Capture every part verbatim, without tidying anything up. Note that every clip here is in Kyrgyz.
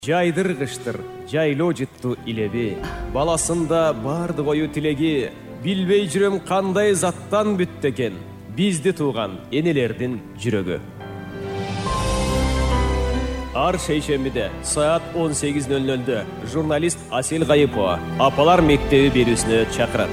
Жайдыргыштыр, жайлоо жытту илеби. Баласында барды кою тилеги. Билбей жүрөм кандай заттан бүттү экен. Бизди тууган энелердин жүрөгү. Ар шейшембиде саат он сегиз нөл нөлдө журналист Асел Кайыпова Апалар мектеби берүүсүнө чакырат.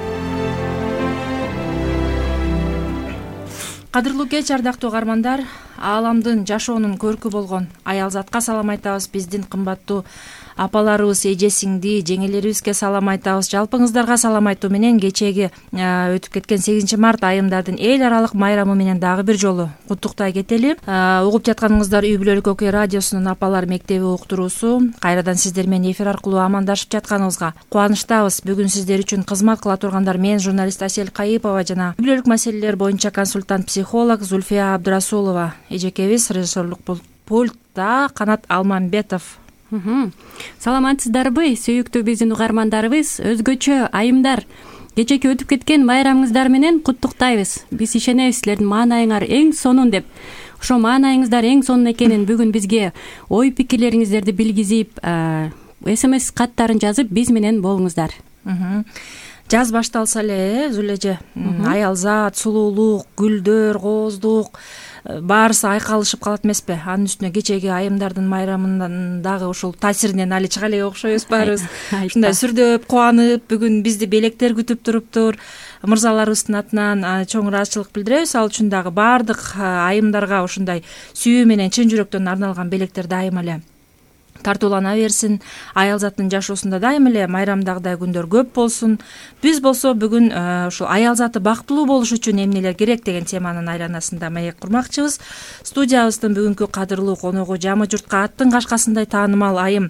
Кадырлуу кеч, ардактуу угармандар, ааламдын жашоонун көркү болгон аял затка салам айтабыз. Биздин кымбаттуу апаларыбыз, эже сиңди, жеңелерибизге салам айтабыз. Жалпыңыздарга салам айтуу менен кечеги өтүп кеткен сегизинчи март айымдардын эл аралык майрамы менен дагы бир жолу куттуктай кетели. Угуп жатканыңыздар Үй бүлөлүк окуя радиосунун Апалар мектеби уктуруусу. Кайрадан сиздер менен эфир аркылуу амандашып жатканыбызга кубанычтабыз. Бүгүн сиздер үчүн кызмат кыла тургандар мен журналист Асел Кайыпова жана үй бүлөлүк маселелер боюнча консультант психолог Зульфия Абдрасулова. Эжекебиз режиссерлук пультта Канат Алмамбетов. Саламатсыздарбы, сүйүктүү биздин угармандарыбыз. Өзгөчө айымдар, кечеки өтүп кеткен майрамыңыздар менен куттуктайбыз. Биз ишенебиз силердин маанайыңар эң сонун деп. Ошо маанайыңыздар эң сонун экенин бүгүн бизге ой пикирлериңиздерди билгизип, смс каттарын жазып биз менен болуңуздар. Жаз башталса эле, Зулеже, аялзат, сулуулук, гүлдөр, кооздук баарысы айкалышып калат эмеспи? Анын үстүнө кечеги айымдардын майрамынан дагы ушул таасиринен али чыга элек окшойбуз баарыбыз. Ушундай сүрдөп, кубанып, бүгүн бизди белектер күтүп туруптур. Мырзаларыбыздын атынан чоң ыраазычылык билдиребиз. Ал үчүн дагы баардык айымдарга ушундай сүйүү менен чын жүрөктөн арналган белектер дайыма эле тартуулана берсин. Аял заттын жашоосунда дайыма эле майрамдагыдай күндөр көп болсун. Биз болсо бүгүн ушул аял заты бактылуу болуш үчүн эмнелер керек деген теманын айланасында маек курмакчыбыз. Студиябыздын бүгүнкү кадырлуу коногу жамы журтка аттын кашкасындай таанымал айым,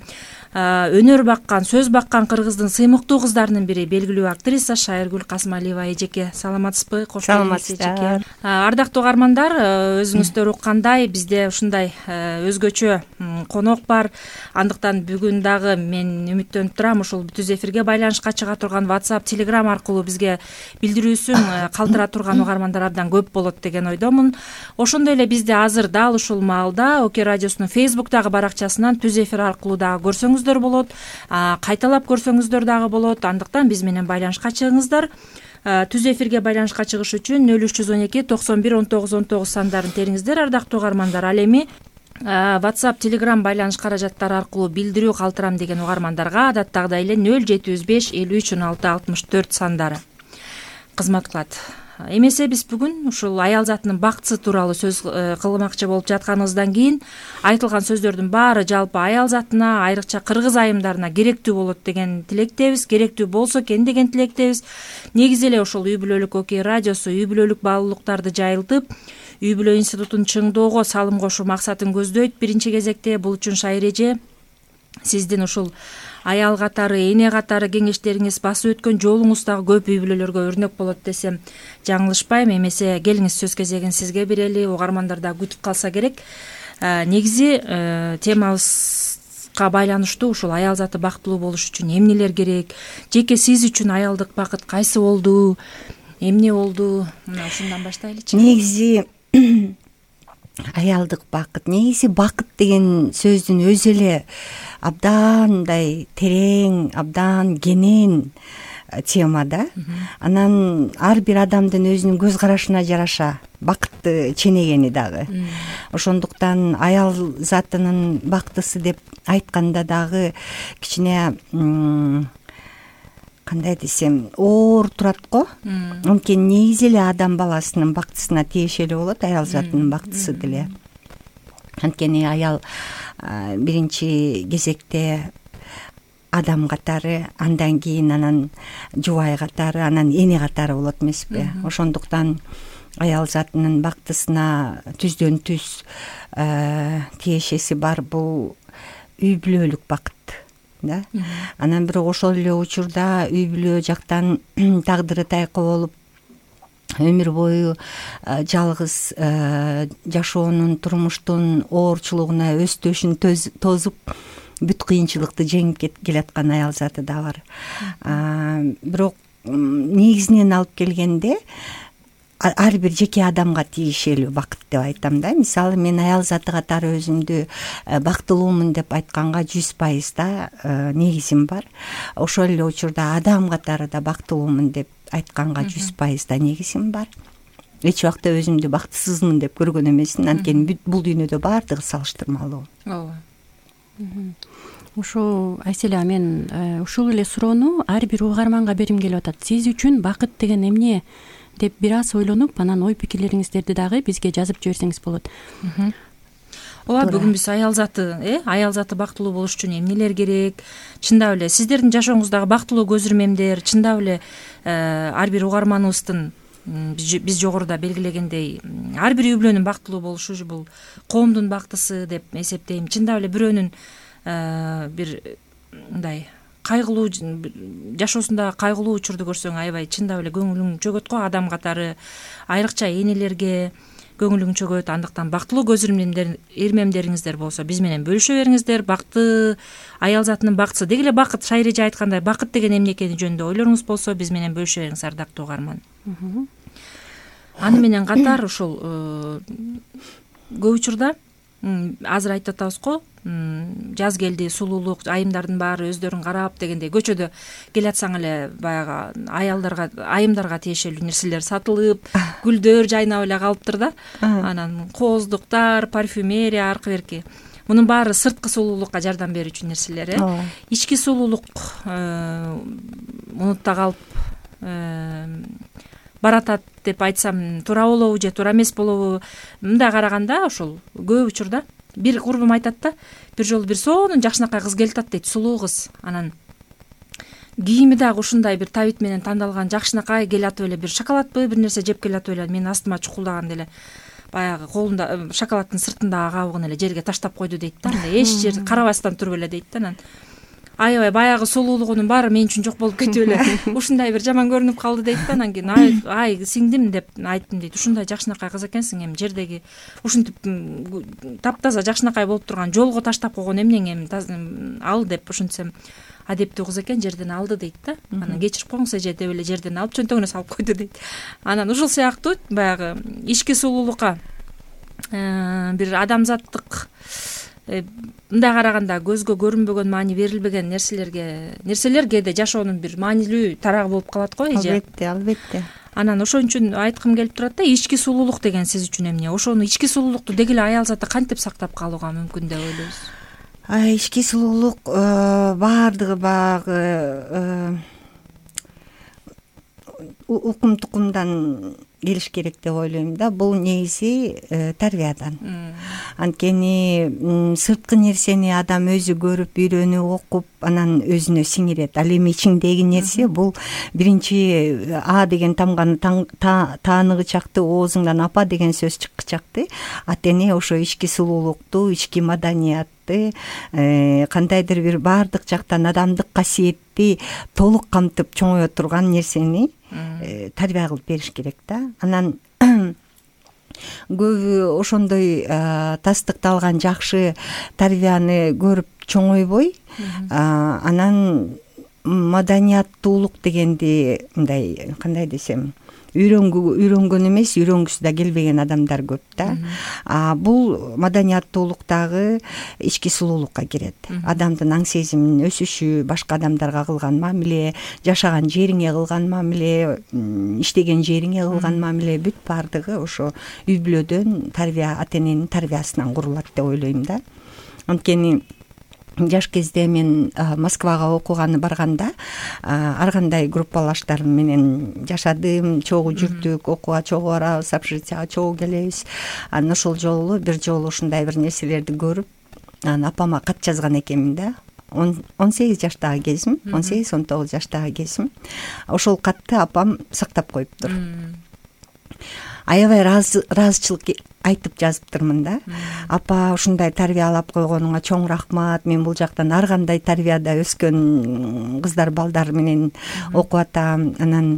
өнөр баккан, сөз баккан кыргыздын сыймыктуу кыздарынын бири, белгилүү актриса Шайыргүл Касмалиева. Эжеке, саламатсызбы? Кош келдиңиз эжеке. Ардактуу угармандар, өзүңүздөр уккандай бизде ушундай өзгөчө конок бар. Андыктан бүгүн дагы мен үмүттөнүп турам, ушул түз эфирге байланышка чыга турган WhatsApp, Telegram аркылуу бизге билдирүүсүн калтыра турган угармандар абдан көп болот деген ойдомун. Ошондой эле бизди азыр дал ушул маалда Окей радиосунун Facebook'тагы баракчасынан түз эфир аркылуу дагы көрсөңүздөр болот, кайталап көрсөңүздөр дагы болот. Андыктан биз менен байланышка чыгыңыздар. Түз эфирге байланышка чыгыш үчүн нөл үч жүз он эки токсон бир он тогуз он тогуз сандарын териңиздер, ардактуу угармандар. Ал эми WhatsApp, Telegram байланыш каражаттары аркылуу билдирүү калтырам деген угармандарга адаттагыдай эле нөл жети жүз беш элүү үч он алты алтымыш төрт сандары кызмат кылат. Эмесе биз бүгүн ушул аял затынын бактысы тууралуу сөз кылмакчы болуп жатканыбыздан кийин айтылган сөздөрдүн баары жалпы аял затына, айрыкча кыргыз айымдарына керектүү болот деген тилектебиз, керектүү болсо экен деген тилектебиз. Негизи эле ушул Үй бүлөлүк Окей радиосу үй бүлөлүк баалуулуктарды жайылтып, үй бүлө институтун чыңдоого салым кошуу максатын көздөйт. Биринчи кезекте бул үчүн Шайыр эже сиздин ушул аял катары, эне катары кеңештериңиз, басып өткөн жолуңуз дагы көп үй бүлөлөргө өрнөк болот десем жаңылышпайм. Эмесе келиңиз, сөз кезегин сизге берели, угармандар да күтүп калса керек. Негизи темабызга байланыштуу ушул аял заты бактылуу болуш үчүн эмнелер керек, жеке сиз үчүн аялдык бакыт кайсы болду, эмне болду? Мына ушундан баштайлычы. Негизи аялдык бакыт, негизи бакыт деген сөздүн өзү эле абдандай терең, абдан кенен тема да. Анан ар бир адамдын өзүнүн көз карашына жараша бакытты ченегени дагы. Ошондуктан аял затынын бактысы деп айтканда дагы кичине кандай десем оор турат го. Анткени негизи эле адам баласынын бактысына тиешелүү болот аял затынын бактысы деле. Анткени аял биринчи кезекте адам катары, андан кийин анан жубай катары, анан эне катары болот эмеспи? Ошондуктан аял затынын бактысына түздөн түз тиешеси бар бул үй бүлөлүк бакыт. Да? Анан бирок ошол эле учурда үй бүлө жактан тагдыры тайкы болуп өмүр бою жалгыз жашоонун, турмуштун оорчулугуна өстөшүн тозуп бүт кыйынчылыкты жеңип келаткан аял заты да бар. Бирок негизинен алып келгенде ар бир жеке адамга тиешелүү бакыт деп айтам да. Мисалы мен аял заты катары өзүмдү бактылуумун деп айтканга жүз пайыз да негизим бар. Ошол эле учурда адам катары да бактылуумун деп айтканга жүз пайыз да негизим бар. Эч убакта өзүмдү бактысызмын деп көргөн эмесмин, анткени бул дүйнөдө баардыгы салыштырмалуу. ооба. Ушу Айселя, мен ушул эле суроону ар бир угарманга бергим келип атат. Сиз үчүн бакыт деген эмне деп бир аз ойлонуп, анан ой пикирлериңиздерди дагы бизге жазып жиберсеңиз болот. Ооба, бүгүн биз аял заты, э, аял заты бактылуу болуш үчүн эмнелер керек? Чындап эле сиздердин жашооңуздагы бактылуу көзүрмемдер, чындап эле ар бир угарманыбыздын биз жогоруда белгилегендей ар бир үй бүлөнүн бактылуу болушу бул коомдун бактысы деп эсептейм. Чындап эле бирөөнүн бир мындай кайгылуу жашоосунда кайгылуу учурду көрсөң аябай чындап эле көңүлүң чөгөт го. Адам катары айрыкча энелерге көңүлүң чөгөт. Андыктан бактылуу көзүрмемдер эрмемдериңиздер болсо биз менен бөлүшө бериңиздер. Бакты аял затынын бактысы деги эле бакыт, Шайреже айткандай бакыт деген эмне экени жөнүндө ойлоруңуз болсо биз менен бөлүшө бериңиз, ардактуу угарман. Аны менен катар ушул көп учурда азыр айтып атабыз го, жаз келди, сулуулук, айымдардын баары өздөрүн карап дегендей көчөдө келатсаң эле баягы аялдарга, айымдарга тиешелүү нерселер сатылып, гүлдөр жайнап эле калыптыр да. Анан кооздуктар, парфюмерия, аркы берки. Мунун баары сырткы сулуулукка жардам берүүчү нерселер, э. Ички сулуулук мунутта калып баратат деп айтсам туура болобу же туура эмес болобу? Мындай караганда ошол көп учурда бир курбум айтат да, бир жолу бир сонун жакшынакай кыз келип атат дейт, сулуу кыз. Анан кийими дагы ушундай бир табит менен тандалган жакшынакай келатып эле бир шоколадпы бир нерсе жеп келатып эле, мен астыма чукулдаганда эле баягы колунда шоколаддын сыртындагы кабыгын эле жерге таштап койду дейт да. Эч жерди карабастан туруп эле дейт да. Анан аябай баягы сулуулугунун баары мен үчүн жок болуп кетип эле ушундай бир жаман көрүнүп калды дейт да. Анан кийин ай, ай сиңдим деп айттым дейт. Ушундай жакшынакай кыз экенсиң, эми жердеги ушинтип таптаза жакшынакай болуп турган жолго таштап койгон эмнең, эми ал деп ушинтсем адептүү кыз экен, жерден алды дейт да. Анан кечирип коюңуз эже деп эле жерден алып чөнтөгүнө салып койду дейт. Анан ушул сыяктуу баягы ички сулуулукка бир адамзаттык мындай караганда көзгө көрүнбөгөн маани берилбеген нерселерге нерселер кээде жашоонун бир маанилүү тарагы болуп калат го, эже. Албетте, албетте. Анан ошон үчүн айткым келип турат да, ички сулуулук деген сиз үчүн эмне? Ошону ички сулуулукту деги эле аял заты кантип сактап калууга мүмкүн деп ойлойсуз? Ички сулуулук баардыгы баягы укум тукумдан келиш керек деп ойлойм да. Бул негизи тарбиядан. Анткени сырткы нерсени адам өзү көрүп, үйрөнүп, окуп, анан өзүнө сиңирет. Ал эми ичиңдеги нерсе бул биринчи А деген тамганы тааныгычакты, оозуңдан апа деген сөз чыккычакты. Атене ошо ички сулуулукту, ички маданиятты, кандайдыр бир баардык жактан адамдык касиетти толук камтып чоңое турган нерсени тарбия кылып бериш керек да. Анан көбү ошондой тастыкталган жакшы тарбияны көрүп чоңойбой, анан маданияттуулук дегенди мындай кандай десем, үйрөнгөн эмес, үйрөнгүсү да келбеген адамдар көп да. А бул маданияттуулуктагы ички сулуулукка кирет. Адамдын аң сезиминин өсүшү, башка адамдарга кылган мамиле, жашаган жериңе кылган мамиле, иштеген жериңе кылган мамиле, бүт баардыгы ошо үй бүлөдөн тарбия, ата эненин тарбиясынан курулат деп ойлойм да. Анткени жаш кезде мен Москвага окууганы барганда ар кандай группалаштарым менен жашадым, чогуу жүрдүк, окууга чогуу барабыз, общежитияга чогуу келебиз. Анан ошол жолу бир жолу ушундай бир нерселерди көрүп, анан апама кат жазган экенмин да. он сегиз жаштагы кезим, он сегиз он тогуз жаштагы кезим. Ошол катты апам сактап коюптур. Аябай ыраазычылык айтып жазыптырмын да. Апа, ушундай тарбиялап койгонуңа чоң рахмат. Мен бул жактан ар кандай тарбияда өскөн кыздар, балдар менен окуп атам. Анан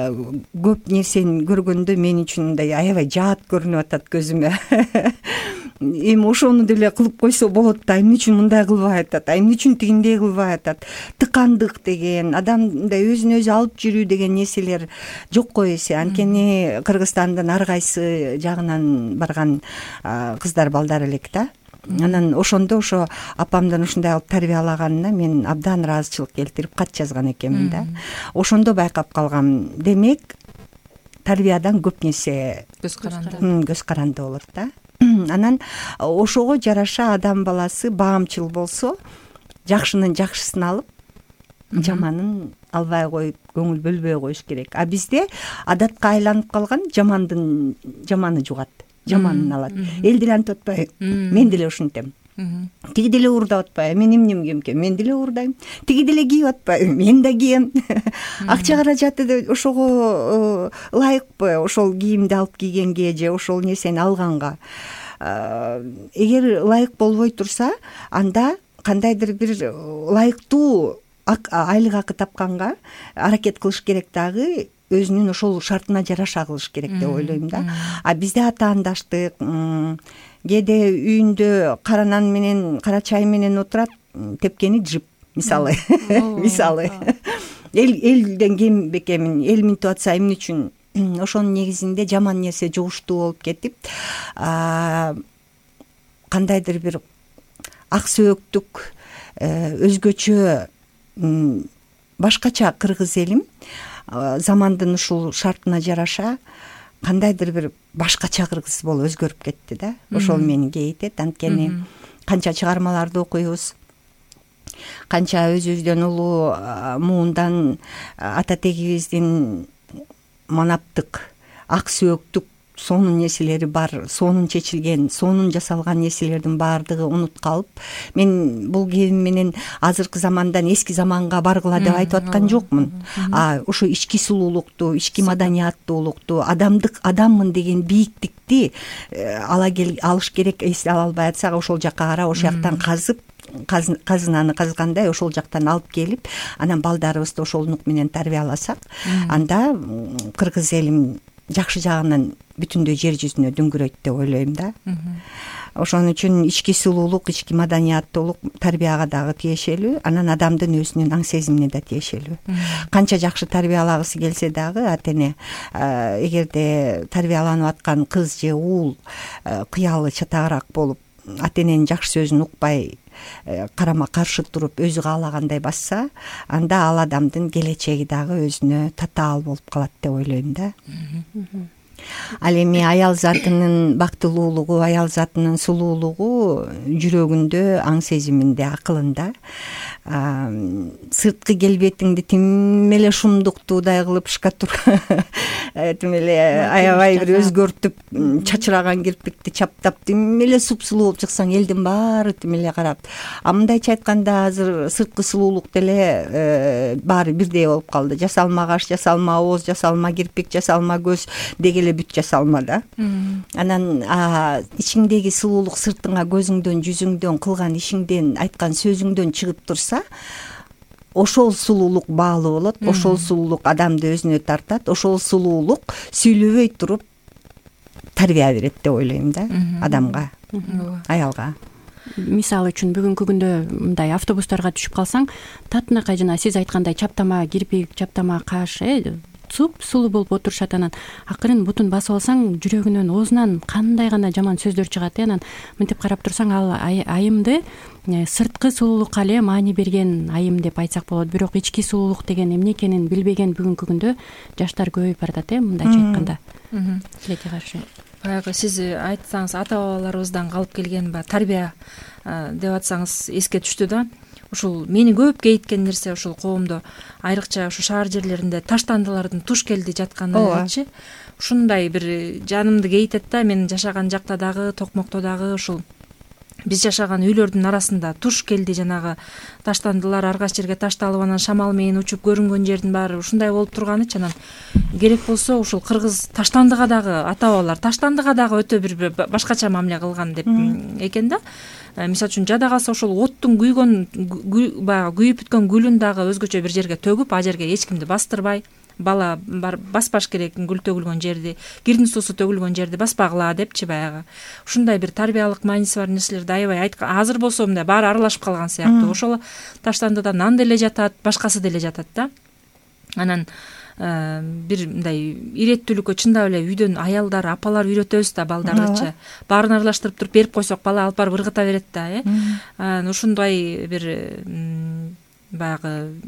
көп нерсени көргөндө мен үчүн мындай аябай жаат көрүнүп атат көзүмө. эми ошону деле кылып койсо болот да, эмне үчүн мындай кылбай атат, эмне үчүн тигиндей кылбай атат, тыкандык деген, адамда өзүн өзү алып жүрүү деген нерселер жок го эсе. Анткени Кыргызстандын ар кайсы жагынан барган кыздар балдар элек да. Анан ошондо ошо апамдын ушундай кылып тарбиялаганына мен абдан ыраазычылык келтирип кат жазган экенмин да. Ошондо байкап калгам, демек тарбиядан көп нерсе көз каранды көз каранды болот да. Анан ошого жараша адам баласы баамчыл болсо, жакшынын жакшысын алып, жаманын албай коюп, көңүл бөлбөй коюш керек. А бизде адатка айланып калган жамандын жаманы жугат, жаманын алат. Эл деле антип атпайбы? Мен деле ушинтем. Тиги деле уурдап атпайбы? Мен эмне кийем экен? Мен деле уурдайм. Тиги деле кийип атпайбы? Мен да кийем. Акча каражаты ошого ылайыкпы? Ошол кийимди алып кийгенге же ошол нерсени алганга. Эгер ылайык болбой турса, анда кандайдыр бир ылайыктуу айлык акы тапканга аракет кылыш керек дагы, өзүнүн ошол шартына жараша кылыш керек деп ойлойм да. А бизде атаандаштык, кээде үйүндө кара нан менен, кара чай менен отурат, тепкени жып, мисалы. Мисалы. Эл элден кем бекемин, эл минтип атса эмне үчүн? Ошонун негизинде жаман нерсе жугуштуу болуп кетип, кандайдыр бир ак сөөктүк, өзгөчө башкача кыргыз элим замандын ушул шартына жараша кандайдыр бир башкача кыргыз болуп өзгөрүп кетти да. Ошол мени кейитет. Анткени канча чыгармаларды окуйбуз, канча өзүбүздөн улуу муундан ата тегибиздин манаптык, ак сөөктүк сонун нерселери бар, сонун чечилген, сонун жасалган нерселердин баардыгы унут калып, мен бул кийим менен азыркы замандан эски заманга баргыла деп айтып аткан жокмун. А ошо ички сулуулукту, ички маданияттуулукту, адамдык адаммын деген бийиктикти ала кел алыш керек. Эсте ала албай атсак, ошол жакка карап, ошол жактан казып, казынаны казгандай ошол жактан алып келип, анан балдарыбызды ошолнук менен тарбияласак, анда кыргыз элим жакшы жагынан бүтүндөй жер жүзүнө дүңгүрөйт деп ойлойм да. Ошон үчүн ички сулуулук, ички маданияттуулук тарбияга дагы тиешелүү, анан адамдын өзүнүн аң сезимине да тиешелүү. Канча жакшы тарбиялагысы келсе дагы, атене эгерде тарбияланып аткан кыз же уул кыялы чатагыраак болуп, атененин жакшы сөзүн укпай, карама каршы туруп өзү каалагандай басса, анда ал адамдын келечеги дагы өзүнө татаал болуп калат деп ойлойм да. Ал эми аял затынын бактылуулугу, аял затынын сулуулугу жүрөгүндө, аң сезиминде, акылында. Сырткы келбетиңди тим эле шумдуктуудай кылып шкатур тим эле аябай бир өзгөртүп, чачыраган кирпикти чаптап, тим эле супсулуу болуп чыксаң, элдин баары тим эле карап. А мындайча айтканда, азыр сырткы сулуулук деле баары бирдей болуп калды. Жасалма каш, жасалма ооз, жасалма кирпик, жасалма көз дегеле бүт жасалма да. Анан ичиңдеги сулуулук сыртыңа, көзүңдөн, жүзүңдөн, кылган ишиңден, айткан сөзүңдөн чыгып турса, ошол сулуулук баалуу болот, ошол сулуулук адамды өзүнө тартат, ошол сулуулук сүйлөбөй туруп тарбия берет деп ойлойм да адамга, аялга. Мисалы үчүн бүгүнкү күндө мындай автобустарга түшүп калсаң, татынакай жана сиз айткандай чаптама кирпик, чаптама каш, э суп сулуу болуп отурушат. Анан акырын бутун басып алсаң, жүрөгүнөн, оозунан кандай гана жаман сөздөр чыгат. Анан мынтип карап турсаң, ал айымды сырткы сулуулукка эле маани берген айым деп айтсак болот. Бирок ички сулуулук деген эмне экенин билбеген бүгүнкү күндө жаштар көбөйүп баратат, э мындайча айтканда. Тилекке каршы. Баягы сиз айтсаңыз, ата бабаларыбыздан калып келген ба тарбия деп атсаңыз эске түштү да. Ушул мени көп кейиткен нерсе, ушул коомдо айрыкча ушу шаар жерлеринде таштандылардын туш келди жатканычы. Ушундай бир жанымды кейитет да. Мен жашаган жакта дагы, Токмокто дагы ушул биз жашаган үйлөрдүн арасында туш келди, жанагы таштандылар ар кайсы жерге ташталып, анан шамал менен учуп көрүнгөн жердин баары ушундай болуп турганычы. Анан керек болсо ушул кыргыз таштандыга дагы, ата бабалар таштандыга дагы өтө бир башкача мамиле кылган деп экен да. Мисалы үчүн жада калса ошол оттун күйгөн, баягы күйүп бүткөн гүлүн дагы өзгөчө бир жерге төгүп, а жерге эч кимди бастырбай, бала барып баспаш керек, гүл төгүлгөн жерди, кирдин суусу төгүлгөн жерди баспагыла депчи, баягы ушундай бир тарбиялык мааниси бар нерселерди аябай айткан. Азыр болсо мындай баары аралашып калган сыяктуу. Ошол таштандыда нан деле жатат, башкасы деле жатат да. Анан бир мындай иреттүүлүккө чындап эле үйдөн аялдар, апалар үйрөтөбүз да балдардычы. Баарын аралаштырып туруп берип койсок бала алып барып ыргыта берет да, э. Анан ушундай бир баягы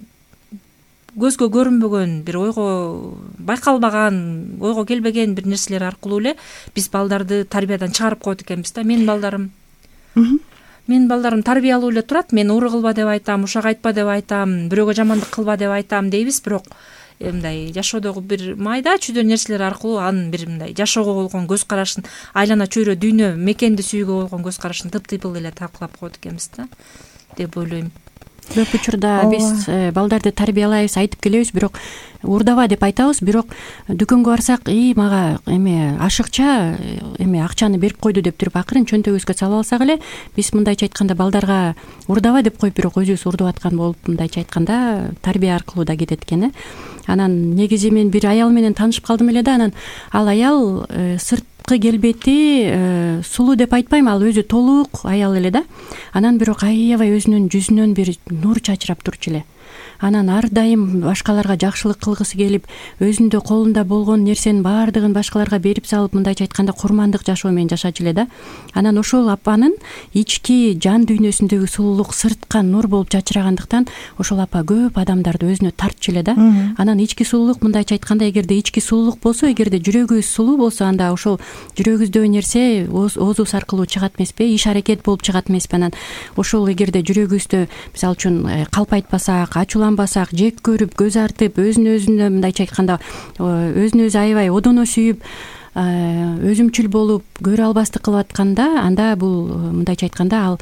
көзгө көрүнбөгөн, бир ойго байкалбаган, ойго келбеген бир нерселер аркылуу эле биз балдарды тарбиядан чыгарып коет экенбиз да. Менин балдарым Менин балдарым тарбиялуу эле турат. Мен ууру кылба деп айтам, ушак айтпа деп айтам, бирөөгө жамандык кылба деп айтам дейбиз, бирок мындай жашоодогу бир майда чүйдө нерселер аркылуу анын бир мындай жашоого болгон көз карашын, айлана чөйрө дүйнө мекенди сүйүүгө болгон көз карашын тыптыйпыл эле талкуулап коет экенбиз да деп ойлойм. Көп учурда биз балдарды тарбиялайбыз, айтып келебиз, бирок уурдаба деп айтабыз, бирок дүкөнгө барсак, и мага эме ашыкча эме акчаны берип койду деп туруп акырын чөнтөгүбүзгө салып алсак эле, биз мындайча айтканда балдарга уурдаба деп коюп, бирок өзүбүз уурдап аткан болуп, мындайча айтканда тарбия аркылуу да кетет экен, э. Анан негизи мен бир аял менен таанышып калдым эле да. Анан ал аял сырткы келбети сулуу деп айтпайм, ал өзү толук аял эле да. Анан бирок аябай өзүнүн жүзүнөн бир нур чачырап турчу эле. Анан ар дайым башкаларга жакшылык кылгысы келип, өзүндө колунда болгон нерсенин баардыгын башкаларга берип салып, мындайча айтканда курмандык жашоо менен жашачу эле да. Анан ошол апанын ички жан дүйнөсүндөгү сулуулук сыртка нур болуп чачырагандыктан ошол апа көп адамдарды өзүнө тартчу эле да. Анан ички сулуулук, мындайча айтканда, эгерде ички сулуулук болсо, эгерде жүрөгүбүз сулуу болсо, анда ошол жүрөгүбүздөгү нерсе оозубуз аркылуу чыгат эмеспи, иш аракет болуп чыгат эмеспи. Анан ошол эгерде жүрөгүбүздө мисалы үчүн калп айтпасак, ачууланбасак, жек көрүп, көз артып, өзүн өзүнө мындайча айтканда өзүн өзү аябай одоно сүйүп, өзүмчүл болуп, көрө албастык кылып атканда, анда бул мындайча айтканда ал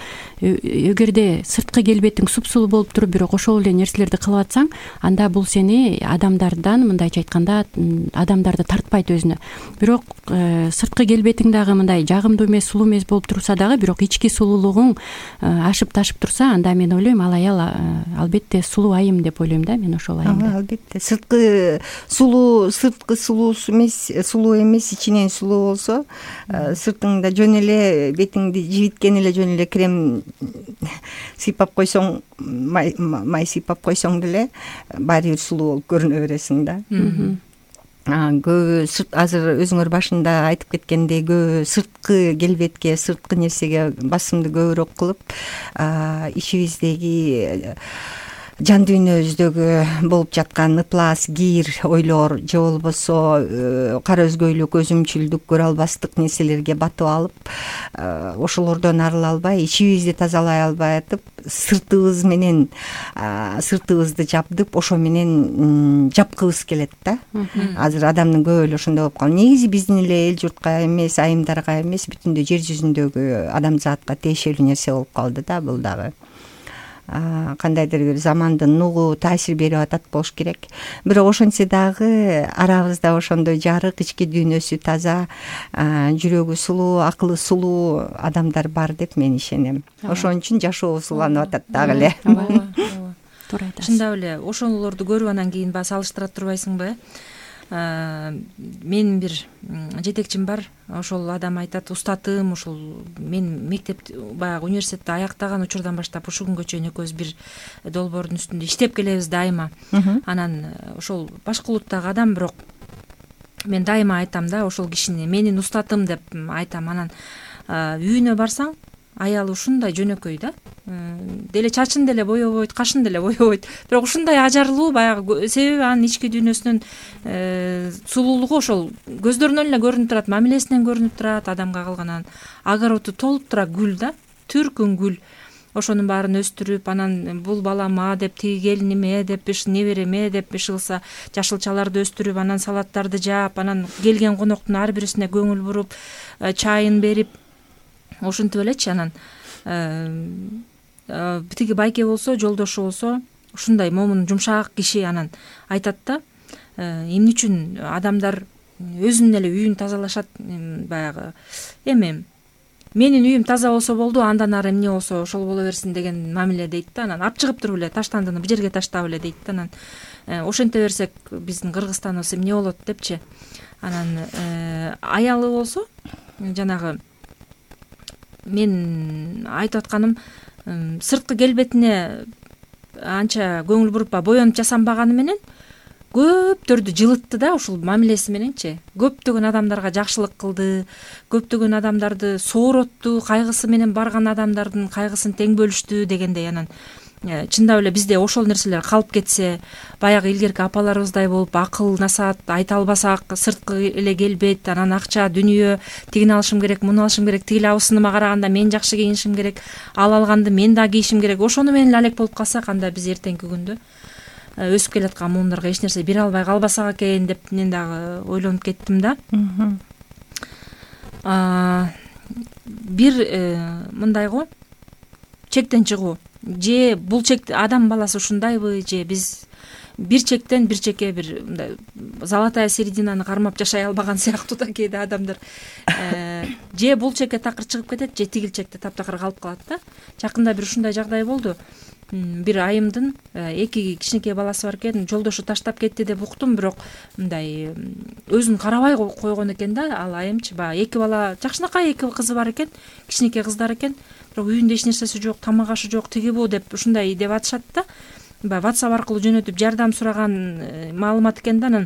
эгерде сырткы келбетиң супсулуу болуп туруп, бирок ошол эле нерселерди кылып атсаң, анда бул сени адамдардан, мындайча айтканда, адамдарды тартпайт өзүнө. Бирок сырткы келбетиң дагы мындай жагымдуу эмес, сулуу эмес болуп турса дагы, бирок ички сулуулугуң ашып ташып турса, анда мен ойлойм ал аял албетте сулуу айым деп ойлойм да, мен ошол айымды. Албетте сырткы сулуу, сырткы сулуу эмес, сулуу эмес, ичинен сулуу болсо, сыртыңда жөн эле бетиңди жибиткен эле жөн эле крем сыйпап койсоң, май май сыйпап койсоң деле баары бир сулуу болуп көрүнө бересиң да. Көбү сырт, азыр өзүңөр башында айтып кеткендей, көбү сырткы келбетке, сырткы нерсеге басымды көбүрөөк кылып, ичибиздеги жан дүйнөбүздөгү болуп жаткан ыплас, кир ойлор же болбосо кара өзгөйлүк, өзүмчүлдүк, көрө албастык нерселерге батып алып, ошолордон арыла албай, ичибизди тазалай албай атып, сыртыбыз менен сыртыбызды жабдып, ошо менен жапкыбыз келет да. Азыр адамдын көбү эле ошондой болуп калган. Негизи биздин эле эл журтка эмес, айымдарга эмес, бүтүндөй жер жүзүндөгү адамзатка тиешелүү нерсе болуп калды да бул дагы. Кандайдыр бир замандын нугу таасир берип атат болуш керек. Бирок ошентсе дагы арабызда ошондой жарык, ички дүйнөсү таза, жүрөгү сулуу, акылы сулуу адамдар бар деп мен ишенем. Ошон үчүн жашообуз уланып атат дагы эле. Туура айтасыз. Чындап эле ошолорду көрүп анан кийин баягы салыштыра турбайсыңбы? Менин бир жетекчим бар, ошол адам айтат, устатым, ошол мен мектеп баягы университетти аяктаган учурдан баштап ушул күнгө чейин экөөбүз бир долбоордун үстүндө иштеп келебиз дайыма. Анан ошол башка улуттагы адам, бирок мен дайыма айтам да, ошол кишини менин устатым деп айтам. Анан үйүнө барсаң, аялы ушундай жөнөкөй да, деле чачын деле боебойт, кашын деле боебойт, бирок ушундай ажарлуу, баягы себеби анын ички дүйнөсүнүн сулуулугу ошол көздөрүнөн эле көрүнүп турат, мамилесинен көрүнүп турат, адамга кылган огороду толуп тура гүл да, түркүн гүл. Ошонун баарын өстүрүп, анан бул балама деп, тиги келиниме деп, биш небереме деп, иш кылса жашылчаларды өстүрүп, анан салаттарды жаап, анан келген коноктун ар бирисине көңүл буруп, чайын берип, ошентип элечи. Анан тиги байке болсо, жолдошу болсо, ушундай момун жумшак киши. Анан айтат да, эмне үчүн адамдар өзүнүн эле үйүн тазалашат, баягы эми менин үйүм таза болсо болду, андан ары эмне болсо ошол боло берсин деген мамиле дейт да. Анан ап чыгып туруп эле таштандыны бул жерге таштап эле дейт да. Анан ошенте берсек биздин Кыргызстаныбыз эмне болот депчи. Анан аялы болсо жанагы мен айтып атканым, сырткы келбетине анча көңүл буруп боенуп жасанбаганы менен көптөрдү жылытты да ушул мамилеси мененчи. Көптөгөн адамдарга жакшылык кылды, көптөгөн адамдарды сооротtu, кайгысы менен барган адамдардын кайгысын тең бөлүштү дегендей. Анан чындап эле бизде ошол нерселер калып кетсе, баягы илгерки апаларыбыздай болуп акыл насаат айта албасак, сырткы эле келбет, анан акча, дүнүйө, тигини алышым керек, муну алышым керек, тигил абысыныма караганда мен жакшы кийинишим керек, ал алганды мен да кийишим керек. Ошону менен эле алек болуп калсак, анда биз эртеңки күндө өсүп келаткан муундарга эч нерсе бере албай калбасак экен деп мен дагы ойлонуп кеттим да. Бир мындайго чектен чыгуу, же бул чек адам баласы ушундайбы, же биз бир чектен бир чекке бир мындай золотая серединаны кармап жашай албаган сыяктуу да кээде адамдар. Же бул чекке такыр чыгып кетет, же тигил чекте таптакыр калып калат да. Жакында бир ушундай жагдай болду. Бир айымдын эки кичинекей баласы бар экен, жолдошу таштап кетти деп уктум, бирок мындай өзүн карабай койгон экен да. Ал айымчы баягы эки бала, жакшынакай эки кызы бар экен, кичинекей кыздар экен, бирок үйүндө эч нерсеси жок, тамак ашы жок, тиги бу деп ушундай деп атышат да. Баягы WhatsApp аркылуу жөнөтүп жардам сураган маалымат экен да. Анан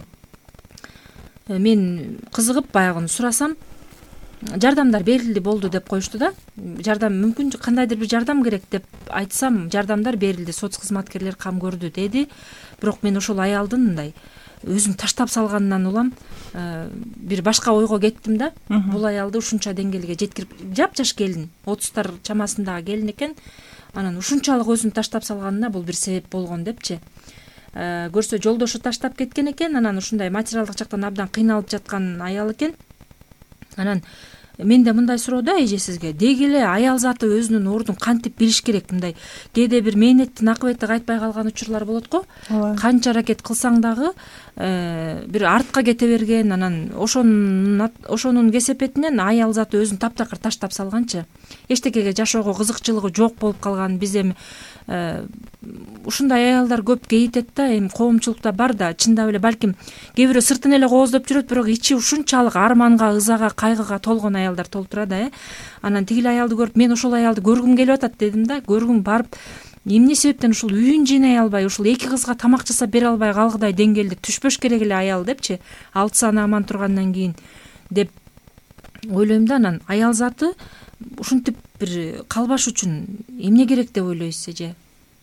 мен кызыгып баягыны сурасам, жардамдар берилди болду деп коюшту да. Жардам мүмкүн кандайдыр бир жардам керек деп айтсам, жардамдар берилди, соц кызматкерлер кам көрдү деди. Бирок мен ошол аялдын мындай өзүн таштап салганынан улам бир башка ойго кеттим да. Бул аялды ушунча деңгээлге жеткирип, жапжаш келин, отуздар чамасындагы келин экен. Анан ушунчалык өзүн таштап салганына бул бир себеп болгон депчи. Көрсө жолдошу таштап кеткен экен, анан ушундай материалдык жактан абдан кыйналып жаткан аял экен. Анан менде мындай суроо да эжесизге, деги эле аял заты өзүнүн ордун кантип билиш керек? Мындай кээде бир мээнеттин акыбети кайтпай калган учурлар болот го. Канча аракет кылсаң дагы бир артка кете берген, анан ошонун ошонун кесепетинен аял заты өзүн таптакыр таштап салганчы. Эчтекеге жашоого кызыкчылыгы жок болуп калган. Биз эми ушундай аялдар көп кейитет да, эми коомчулукта бар да. Чындап эле балким кээ бирөө сыртын эле кооздоп жүрөт, бирок ичи ушунчалык арманга, ызага, кайгыга толгон аялдар толтура да. Анан тигил аялды көрүп, мен ошол аялды көргүм келип атат дедим да. Көргүм барып, эмне себептен ушул үйүн жыйнай албай, ушул эки кызга тамак жасап бере албай калгыдай деңгээлде түшпөш керек эле аял депчи, алты саны аман тургандан кийин деп ойлойм да. Анан аял заты ушинтип бир калбаш үчүн эмне керек деп ойлойсуз эже?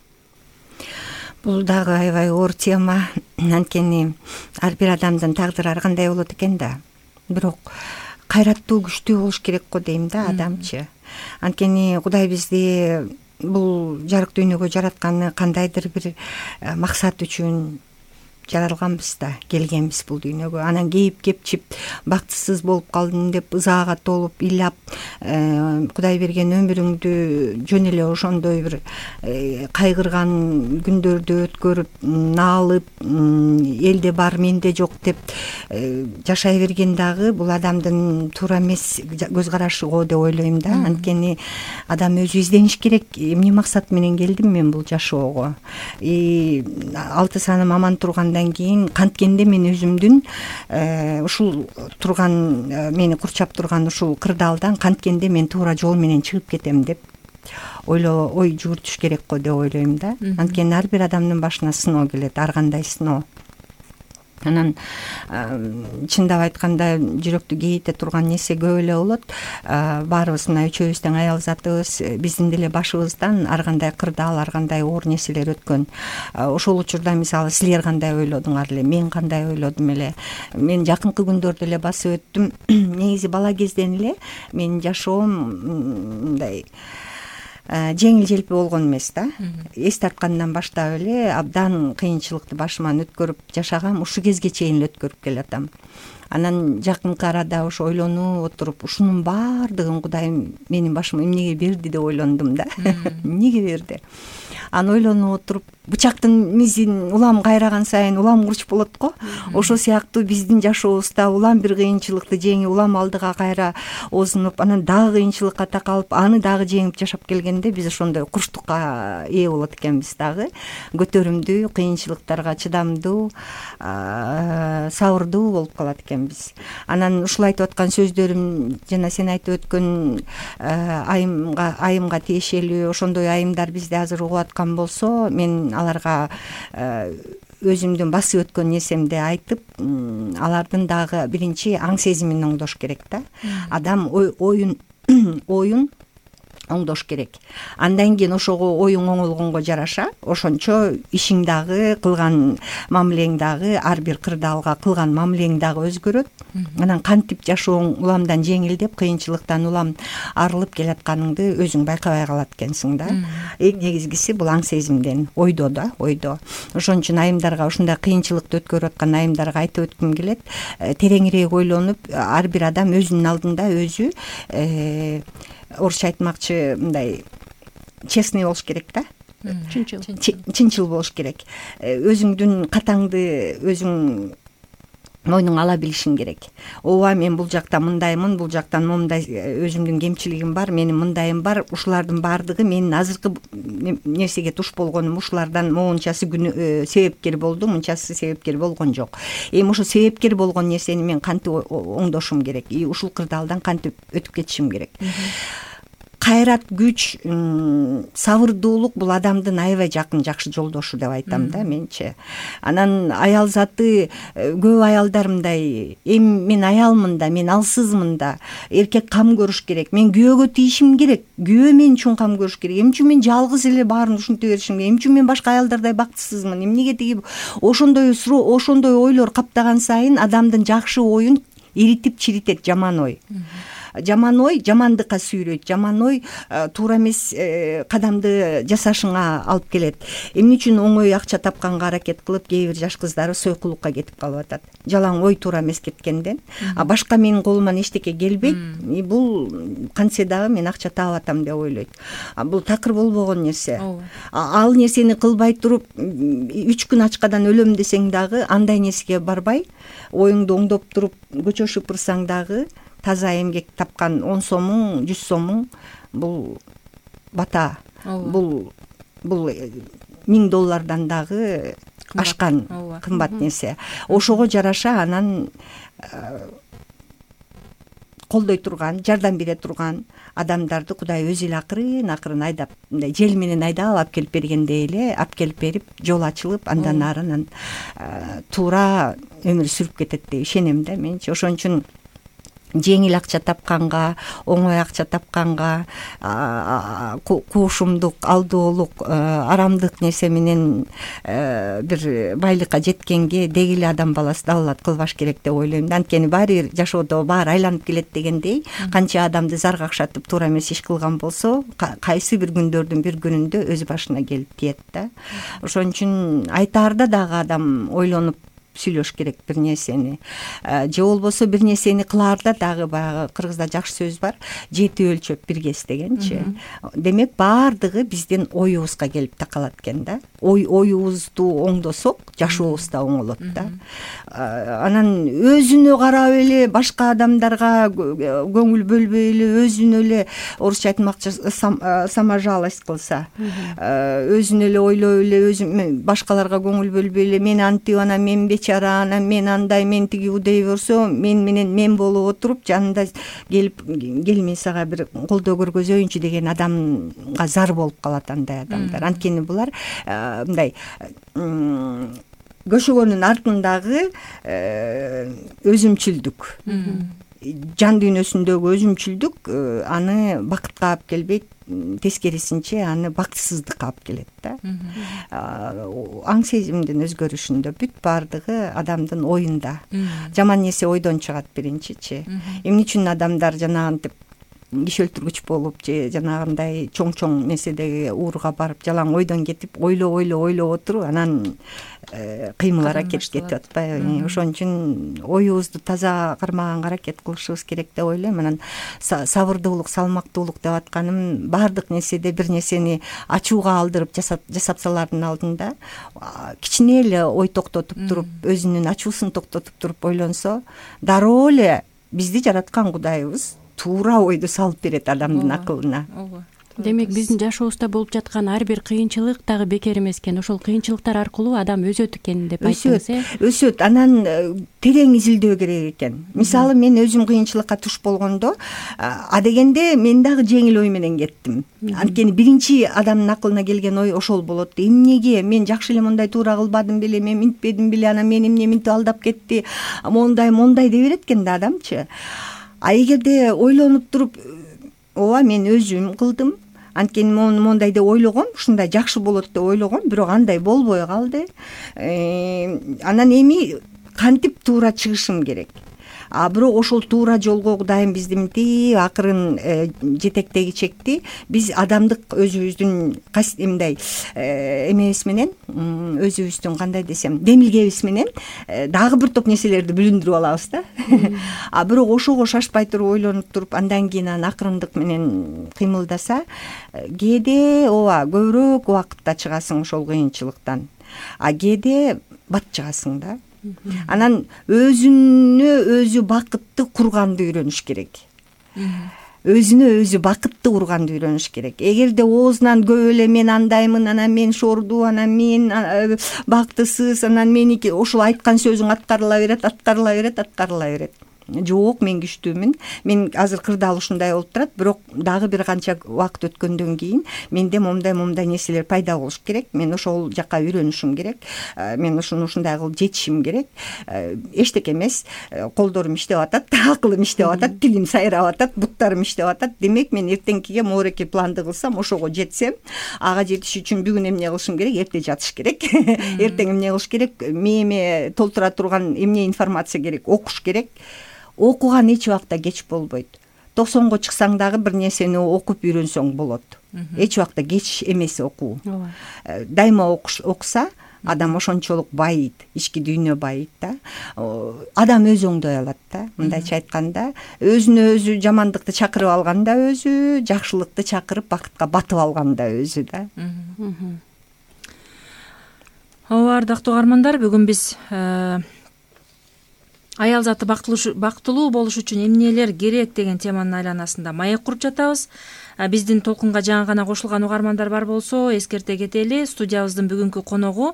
Бул дагы аябай оор тема. Анткени ар бир адамдын тагдыры ар кандай болот экен да. Бирок кайраттуу, күчтүү болуш керек го дейм да адамчы. Анткени Кудай бизди бул жарык дүйнөгө жаратканы кандайдыр бир максат үчүн жаралганбыз да, келгенбиз бул дүйнөгө. Анан кейип кепчип бактысыз болуп калдым деп ызаага толуп ыйлап, Кудай берген өмүрүңдү жөн эле ошондой бир кайгырган күндөрдү өткөрүп, наалып, элде бар менде жок деп жашай берген дагы бул адамдын туура эмес көз карашы го деп ойлойм да. Анткени адам өзү издениш керек, эмне максат менен келдим мен бул жашоого. алты саным аман тургандан кийин канткенде мен өзүмдүн ушул турган, мени курчап турган ушул кырдаалдан канткенде мен туура жол менен чыгып кетем деп ойлоо, ой жүгүртүш керек го деп ойлойм да. Анткени ар бир адамдын башына сыноо келет, ар кандай сыноо. Анан чындап айтканда жүрөктү кейите турган нерсе көп эле болот. Баарыбыз мына үчөөбүз тең аял затыбыз, биздин деле башыбыздан ар кандай кырдаал, ар кандай оор нерселер өткөн. Ошол учурда мисалы силер кандай ойлодуңар эле, мен кандай ойлодум эле. Мен жакынкы күндөрдө эле басып өттүм. Негизи бала кезден эле менин жашоом мындай жеңил желпи болгон эмес да. Эс тарткандан баштап эле абдан кыйынчылыкты башыман өткөрүп жашагам, ушу кезге чейин өткөрүп келатам. Анан жакынкы арада ошо ойлонуп отуруп, ушунун баардыгын Кудай менин башыма эмнеге берди деп ойлондум да. Эмнеге берди? аны ойлонуп отуруп бычактын мизин улам кайраган сайын улам курч болот го. Ошол сыяктуу биздин жашообузда улам бир кыйынчылыкты жеңип улам алдыга кайра озунуп анан дагы кыйынчылыкка такалып аны дагы жеңип жашап келгенде биз ошондой курчтукка ээ болот экенбиз дагы. Көтөрүмдүү, кыйынчылыктарга чыдамдуу, сабырдуу болуп калат экенбиз. Анан ушул айтып аткан сөздөрүм жана сен айтып өткөн айымга айымга тиешелүү ошондой айымдар бизде азыр угуп аткан болсо, мен аларга өзүмдүн басып өткөн нерсемди айтып, алардын дагы биринчи аң сезимин оңдош керек да. Адам оюн оюн оңдош керек. Андан кийин ошого оюң оңолгонго жараша, ошончо ишиң дагы, кылган мамилең дагы, ар бир кырдаалга кылган мамилең дагы өзгөрөт. Анан кантип жашооң уламдан жеңилдеп, кыйынчылыктан улам арылып келатканыңды өзүң байкабай калат экенсиң да. Эң негизгиси бул аң сезимден, ойдо да, ойдо. Ошон үчүн айымдарга, ушундай кыйынчылыкты өткөрүп аткан айымдарга айтып өткүм келет, тереңирээк ойлонуп, ар бир адам өзүнүн алдында өзү орусча айтмакчы мындай честный болуш керек да. Чынчыл. Чынчыл болуш керек. Өзүңдүн катаңды өзүң мойнуңа ала билишиң керек. Ооба, мен бул жакта мындаймын, бул жактан момундай өзүмдүн кемчилигим бар, менин мындайым бар. Ушулардын баардыгы менин азыркы нерсеге туш болгонум, ушулардан моунчасы себепкер болду, мынчасы себепкер болгон жок. Эми ошо себепкер болгон нерсени мен кантип оңдошум керек? Ушул кырдаалдан кантип өтүп кетишим керек? Кайрат, күч, сабырдуулук бул адамдын аябай жакын жакшы жолдошу деп айтам да менче. Анан аял заты, көп аялдар мындай, эми мен аялмын да, мен алсызмын да, эркек кам көрүш керек, мен күйөөгө тийишим керек, күйөө мен үчүн кам көрүш керек, эмне үчүн мен жалгыз эле баарын ушинте беришим керек, эмне үчүн мен башка аялдардай бактысызмын, эмнеге тиги ошондой ошондой ойлор каптаган сайын адамдын жакшы оюн иритип чиритет жаман ой. Жаман ой жамандыкка сүйрөйт, жаман ой туура эмес кадамды жасашыңа алып келет. Эмне үчүн оңой акча тапканга аракет кылып, кээ бир жаш кыздар сойкулукка кетип калып атат. Жалаң ой туура эмес кеткенден, а башка менин колуман эчтеке келбейт. Бул кантсе дагы мен акча таап атам деп ойлойт. Бул такыр болбогон нерсе. Ал нерсени кылбай туруп, үч күн ачкадан өлөм десең дагы, андай нерсеге барбай, оюңду оңдоп туруп, көчө шыпырсаң дагы, таза эмгек тапкан он сомуң, жүз сомуң бул бата. Бул бул миң доллардан дагы ашкан кымбат нерсе. Ошого жараша анан колдой турган, жардам бере турган адамдарды Кудай өзү эле акырын акырын айдап, мындай жел менен айдап алып келип бергендей эле алып келип берип, жол ачылып, андан арынан туура өмүр сүрүп кетет деп ишенем да менчи. Ошон үчүн жеңил акча тапканга, оңой акча тапканга, куушумдук, алдоолук, арамдык нерсе менен бир байлыкка жеткенге деги эле адам баласы далалат кылбаш керек деп ойлойм. Анткени баары бир жашоодо баары айланып келет дегендей, канча адамды зарга акшатып туура эмес иш кылган болсо, кайсы бир күндөрдүн бир күнүндө өз башына келип тиет да. Ошон үчүн айтаарда дагы адам ойлонуп сүйлөш керек бир нерсени. Же болбосо бир нерсени кылаарда дагы баягы кыргызда жакшы сөз бар, жети өлчөп бир кес дегенчи. Демек баардыгы биздин оюбузга келип такалат экен да. Ой оюбузду оңдосок, жашообуз да оңолот да. Анан өзүнө карап эле башка адамдарга көңүл бөлбөй эле, өзүнө эле орусча айтмакчы саможалость кылса, өзүнө эле ойлой эле, өзү башкаларга көңүл бөлбөй эле, мен антип анан мен бечара, анан мен андай, мен тиги удей берсо, мен менен мен болуп отуруп, жанында келип, кел мен сага бир колдоо көргөзөйүнчү деген адамга зар болуп калат андай адамдар. Анткени булар мындай көшөгөнүн артындагы өзүмчүлдүк, жан дүйнөсүндөгү өзүмчүлдүк аны бакытка алып келбейт, тескерисинче аны бактысыздыкка алып келет да. Аң сезимдин өзгөрүшүндө бүт баардыгы адамдын оюнда. Жаман нерсе ойдон чыгат биринчичи. Эмне үчүн адамдар жанагынтип киши өлтүргүч болуп же жанагындай чоң чоң нерседеги ууруга барып жалаң ойдон кетип ойлоп ойлоп ойлоп отуруп анан кыймыл аракет кетип атпайбы. Ошон үчүн оюбузду таза кармаганга аракет кылышыбыз керек деп ойлойм. Анан сабырдуулук, салмактуулук деп атканым баардык нерседе бир нерсени ачууга алдырып жасапсалардын алдында кичине эле ой токтотуп туруп, өзүнүн ачуусун токтотуп туруп ойлонсо, дароо эле бизди жараткан Кудайыбыз туура ойду салып берет адамдын акылына. Демек биздин жашообузда болуп жаткан ар бир кыйынчылык дагы бекер эмес экен. Ошол кыйынчылыктар аркылуу адам өсөт экен деп айттыңыз, э? Өсөт, анан терең изилдөө керек экен. Мисалы мен өзүм кыйынчылыкка туш болгондо, а дегенде мен дагы жеңил ой менен кеттим. Анткени биринчи адамдын акылына келген ой ошол болот. Эмнеге мен жакшы эле мындай туура кылбадым беле, мен минтпедим беле, анан мени эмне минтип алдап кетти, мондай мондай дей берет экен да адамчы. А эгерде ойлонуп туруп, ооба мен өзүм кылдым, анткени мондай деп ойлогом, ушундай жакшы болот деп ойлогом, бирок андай болбой калды. Анан эми кантип туура чыгышым керек? А бирок ошол туура жолго Кудайым бизди мынтип акырын жетектеги чекти. Биз адамдык өзүбүздүн эмдей эмебиз менен, өзүбүздүн кандай десем, демилгебиз менен дагы бир топ нерселерди бүлүндүрүп алабыз да. А бирок ошого шашпай туруп, ойлонуп туруп, андан кийин анан акырындык менен кыймылдаса, кээде ооба көбүрөөк убакытта чыгасың ошол кыйынчылыктан. А кээде бат чыгасың да. Анан өзүнө өзү бакытты курганды үйрөнүш керек. Өзүнө өзү бакытты курганды үйрөнүш керек. Эгерде оозунан көп эле мен андаймын, анан мен шорду, анан мен бактысыз, анан меники ошол айткан сөзүң аткарыла берет, аткарыла берет, аткарыла берет. Жок, мен күчтүүмүн. Мен азыр кырдаал ушундай болуп турат, бирок дагы бир канча убакыт өткөндөн кийин менде момдай момдай нерселер пайда болуш керек. Мен ошол жакка үйрөнүшүм керек. Мен ушуну ушундай кылып жетишим керек. Эчтеке эмес, колдорум иштеп атат, акылым иштеп атат, тилим сайрап атат, буттарым иштеп атат. Демек мен эртеңкиге моореке планды кылсам, ошого жетсем, ага жетиш үчүн бүгүн эмне кылышым керек, эрте жатыш керек. Эртең эмне кылыш керек, мээме толтура турган эмне информация керек, окуш керек. Окуган эч убакта кеч болбойт. токсонго чыксаң дагы бир нерсени окуп үйрөнсөң болот. Эч убакта кеч эмес окуу. Дайыма окуса, адам ошончолук байыйт, ички дүйнө байыйт да. Адам өз оңдой алат да. Мындайча айтканда, өзүнө өзү жамандыкты чакырып алганда өзү, жакшылыкты чакырып бакытка батып алганда өзү да. Ооба, ардактуу угармандар, бүгүн биз аял заты бактылуу болуш үчүн эмнелер керек деген теманын айланасында маек куруп жатабыз. Биздин толкунга жаңы гана кошулган угармандар бар болсо, эскерте кетели. Студиябыздын бүгүнкү коногу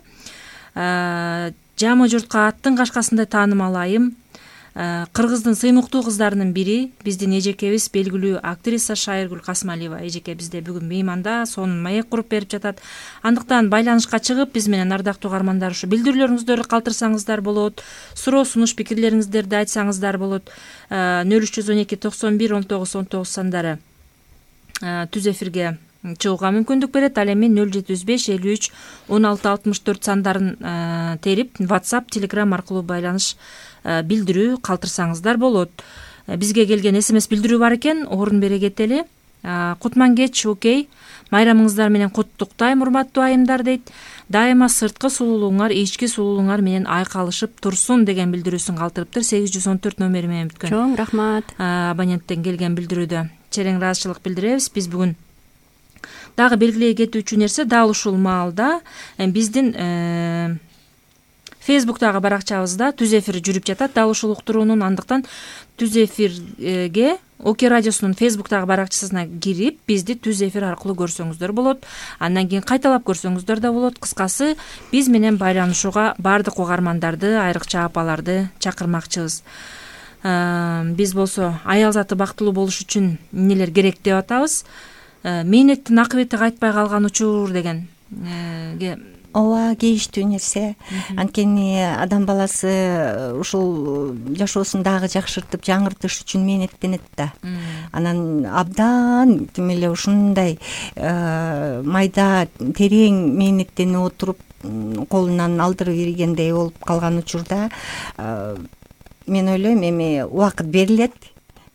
жамы журтка аттын кашкасындай таанымал айым, Кыргыздын сыймыктуу кыздарынын бири, биздин эжекебиз белгилүү актриса Шайыргүл Касмалиева эжеке бизде бүгүн мейманда, сонун маек куруп берип жатат. Андыктан байланышка чыгып, биз менен ардактуу угармандар ушу билдирүүлөрүңүздөрдү калтырсаңыздар болот, суроо сунуш пикирлериңиздерди айтсаңыздар болот. нөл үч жүз он эки токсон бир он тогуз он тогуз сандары түз эфирге чыгууга мүмкүндүк берет. Ал эми нөл жети жүз беш элүү үч он алты алтымыш төрт сандарын терип, WhatsApp, Telegram аркылуу байланыш билдирүү калтырсаңыздар болот. Бизге келген смс билдирүү бар экен, орун бере кетели. Кутман кеч, окей. Майрамыңыздар менен куттуктайм, урматтуу айымдар дейт. Дайыма сырткы сулуулуңар, ички сулуулуңар менен айкалышып турсун деген билдирүүсүн калтырыптыр. сегиз жүз он төрт номери менен бүткөн. Чоң рахмат. Абоненттен келген билдирүүдө черең ыраазычылык билдиребиз. Биз бүгүн дагы белгилей кетүүчү нерсе, дал ушул маалда биздин Фейсбуктагы баракчабызда түз эфир жүрүп жатат, дал ушул уктуруунун. Андыктан түз эфирге ОК радиосунун Фейсбуктагы баракчасына кирип, бизди түз эфир аркылуу көрсөңүздөр болот. Андан кийин кайталап көрсөңүздөр да болот. Кыскасы, биз менен байланышууга бардык угармандарды, айрыкча апаларды чакырмакчыбыз. Биз болсо аял заты бактылуу болуш үчүн эмнелер керек деп атабыз. Мээнеттин акыбети кайтпай калган учур деген ооба, кейиштүү нерсе. Анткени адам баласы ушул жашоосун дагы жакшыртып, жаңыртыш үчүн мээнеттенет да. Анан абдан тим эле ушундай майда терең мээнеттенип отуруп, колунан алдырып ийгендей болуп калган учурда мен ойлойм, эми убакыт берилет.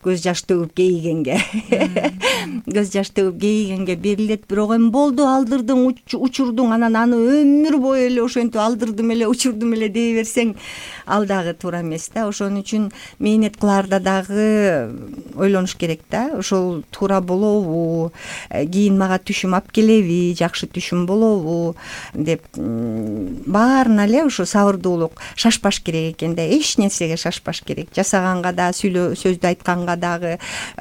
көз жаш төгүп кейигенге көз жаш төгүп кейигенге берилет. Бирок эми болду, алдырдың, учурдуң, анан аны өмүр бою эле ошентип алдырдым эле, учурдум эле дей берсең, ал дагы туура эмес да. Ошон үчүн мээнет кылаарда дагы ойлонуш керек да. Ошол туура болобу, кийин мага түшүм алып келеби, жакшы түшүм болобу деп баарына эле ушу сабырдуулук, шашпаш керек экен да. Эч нерсеге шашпаш керек. Жасаганга да, сүйлөө сөздү айтканга дагы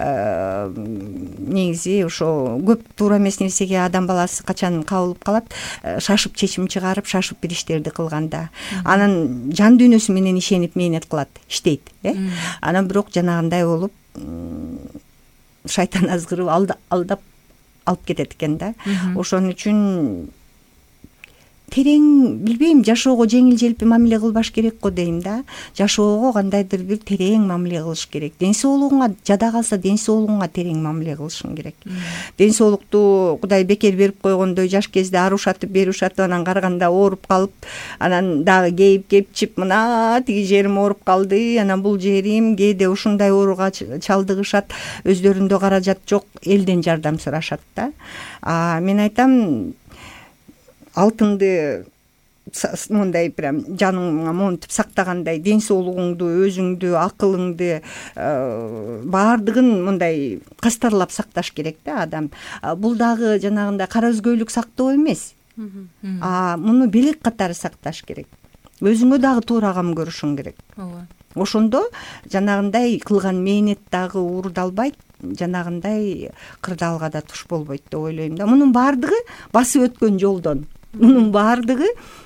негизи ошо көп туура эмес нерсеге адам баласы качан кабылып калат, шашып чечим чыгарып, шашып бир иштерди кылганда. Анан жан дүйнөсү менен ишенип мээнет кылат, иштейт, э? Анан бирок жанагындай болуп шайтан азгырып алдап алып кетет экен да. Ошон үчүн терең, билбейм, жашоого жеңил желпи мамиле кылбаш керек го дейм да. Жашоого кандайдыр бир терең мамиле кылыш керек. Ден соолугуңа жада калса, ден соолугуңа терең мамиле кылышың керек. Ден соолукту Кудай бекер берип койгондой, жаш кезде арушатып, берушатып, анан карганда ооруп калып, анан дагы кейип кепчип, мына тиги жерим ооруп калды, анан бул жерим, кээде ушундай ооруга чалдыгышат, өздөрүндө каражат жок, элден жардам сурашат да. А мен айтам, алтынды мындай прям жаныңа монтип сактагандай ден соолугуңду, өзүңдү, акылыңды баардыгын мындай кастарлап сакташ керек да адам. Бул дагы жанагындай кара өзгөйлүк сактоо эмес. А муну белек катары сакташ керек. Өзүңө дагы туура кам көрүшүң керек. Ооба. Ошондо жанагындай кылган мээнет дагы уурдалбайт, жанагындай кырдаалга да туш болбойт деп ойлойм да. Мунун баардыгы басып өткөн жолдон. Мунун баардыгы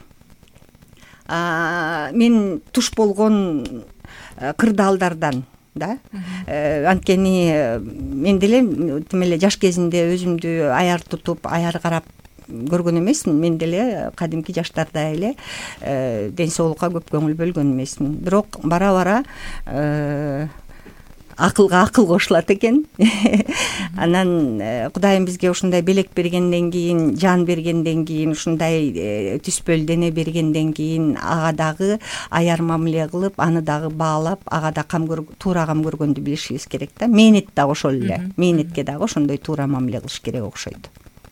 мен туш болгон кырдаалдардан да. Анткени мен деле тим эле жаш кезинде өзүмдү аяр тутуп, аяр карап көргөн эмесмин. Мен деле кадимки жаштарда эле ден соолукка көп көңүл бөлгөн эмесмин. Бирок бара-бара акылга акыл кошулат экен. Анан Кудайым бизге ушундай белек бергенден кийин, жан бергенден кийин, ушундай түспөл дене бергенден кийин ага дагы аяр мамиле кылып, аны дагы баалап, ага да кам туура кам көргөндү билишибиз керек да. Мээнет дагы ошол эле. Мээнетке дагы ошондой туура мамиле кылыш керек окшойт.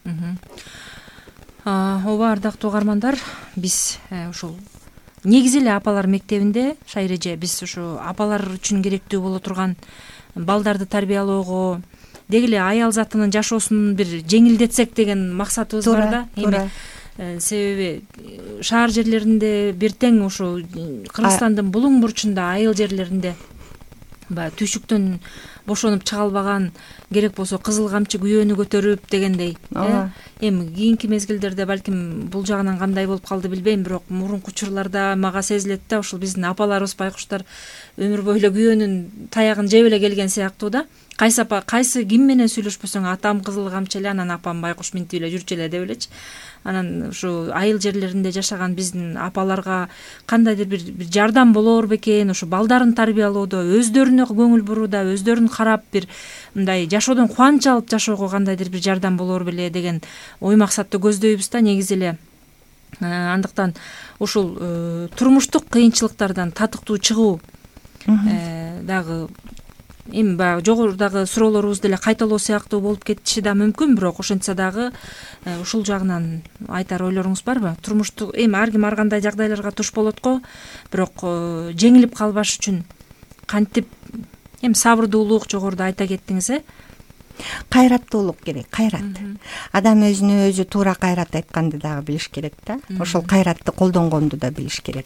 Ооба, ардактуу угармандар, биз ушул негизи эле апалар мектебинде Шайреже биз ушу апалар үчүн керектүү боло турган балдарды тарбиялоого, деги эле аял затынын жашоосун бир жеңилдетсек деген максатыбыз бар да. Эми себеби шаар жерлеринде бир тең ушу Кыргызстандын булуң бурчунда, айыл жерлеринде баягы түйшүктөн бошонуп чыга албаган, керек болсо кызыл камчы күйөөнү көтөрүп дегендей. Эми кийинки мезгилдерде балким бул жагынан кандай болуп калды билбейм, бирок мурунку учурларда мага сезилет да, ушул биздин апаларыбыз, байкуштар өмүр бою эле күйөөнүн таягын жеп эле келген сыяктуу да. Кайсы апа, кайсы ким менен сүйлөшпөсөң, атам кызыл камчы эле, анан апам байкуш минтип эле жүрчү эле деп элечи. Анан ушу айыл жерлеринде жашаган биздин апаларга кандайдыр бир жардам болоор бекен, ушу балдарын тарбиялоодо, өздөрүнө көңүл бурууда, өздөрүн карап бир мындай жашоодон кубанч алып жашоого кандайдыр бир жардам болоор беле деген ой максатты көздөйбүз да негизи эле. Андыктан ушул турмуштук кыйынчылыктардан татыктуу чыгуу дагы эми баягы жогорудагы суроолорубуз деле кайталоо сыяктуу болуп кетиши да мүмкүн, бирок ошентсе дагы ушул жагынан айтар ойлоруңуз барбы? Турмуштук эми ар ким ар кандай жагдайларга туш болот го, бирок жеңилип калбаш үчүн кантип эми сабырдуулук жогоруда айта кеттиңиз, э? Кайраттуулук керек, кайрат. Адам өзүнө өзү туура кайрат айтканды дагы билиш керек да. Ошол кайратты колдонгонду да билиш керек.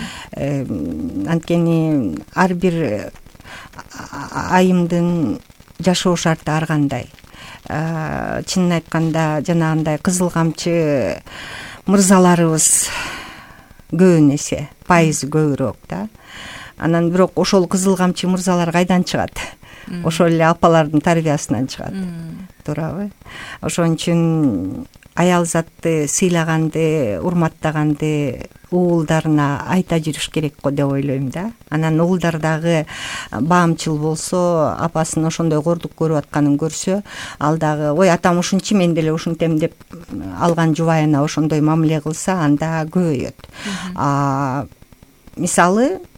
Анткени ар бир айымдын жашоо шарты ар кандай. Чынын айтканда жанагындай кызыл камчы мырзаларыбыз көбүн эсе, пайызы көбүрөөк да. Анан бирок ошол кызыл камчы мырзалар кайдан чыгат? Ошол эле апалардын тарбиясынан чыгат. Туурабы? Ошон үчүн аял затты сыйлаганды, урматтаганды уулдарына айта жүрүш керек го деп ойлойм да. Анан уулдар дагы баамчыл болсо, апасын ошондой кордук көрүп атканын көрсө, ал дагы ой атам ушунчу, мен деле ушинтем деп алган жубайына ошондой мамиле кылса, анда көбөйөт. Мисалы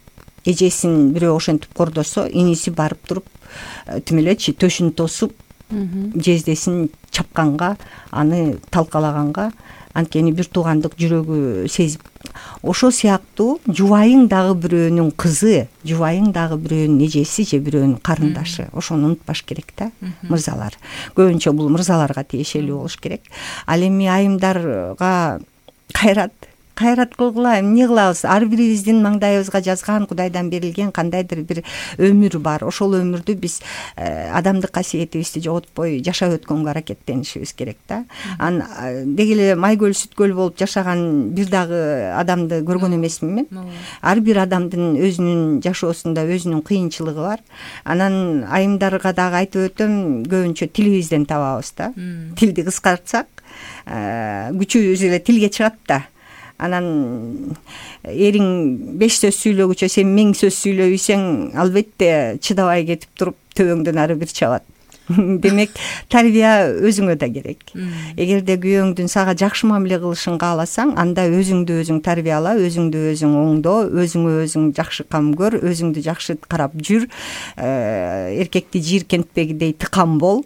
эжесин бирөө ошентип кордосо, иниси барып туруп тим элечи төшүн тосуп жездесин чапканга, аны талкалаганга, анткени бир туугандык жүрөгү сезип, ошо сыяктуу жубайың дагы бирөөнүн кызы, жубайың дагы бирөөнүн эжеси же бирөөнүн карындашы, ошону унутпаш керек да, мырзалар. Көбүнчө бул мырзаларга тиешелүү болуш керек. Ал эми айымдарга кайрат кайрат кылгыла, эмне кылабыз? Ар бирибиздин маңдайыбызга жазган, Кудайдан берилген кандайдыр бир өмүр бар. Ошол өмүрдү биз адамдык касиетибизди жоготпой жашап өткөнгө аракеттенишибиз керек да. Ан деги эле майкөл сүткөл болуп жашаган бир дагы адамды көргөн эмесмин мен. Ар бир адамдын өзүнүн жашоосунда өзүнүн кыйынчылыгы бар. Анан айымдарга дагы айтып өтөм, көбүнчө тилибизден табабыз да. Тилди кыскартсак, күчүбүз эле тилге чыгат да. Анан эриң беш сөз сүйлөгүчө сен миң сөз сүйлөбүйсөң, албетте чыдабай кетип туруп төбөңдөн ары бир чабат. Демек, тарбия өзүңө да керек. Эгерде күйөөңдүн сага жакшы мамиле кылышын кааласаң, анда өзүңдү өзүң тарбияла, өзүңдү өзүң оңдо, өзүңө өзүң жакшы кам көр, өзүңдү жакшы карап жүр, эркекти жийиркентпегидей тыкан бол.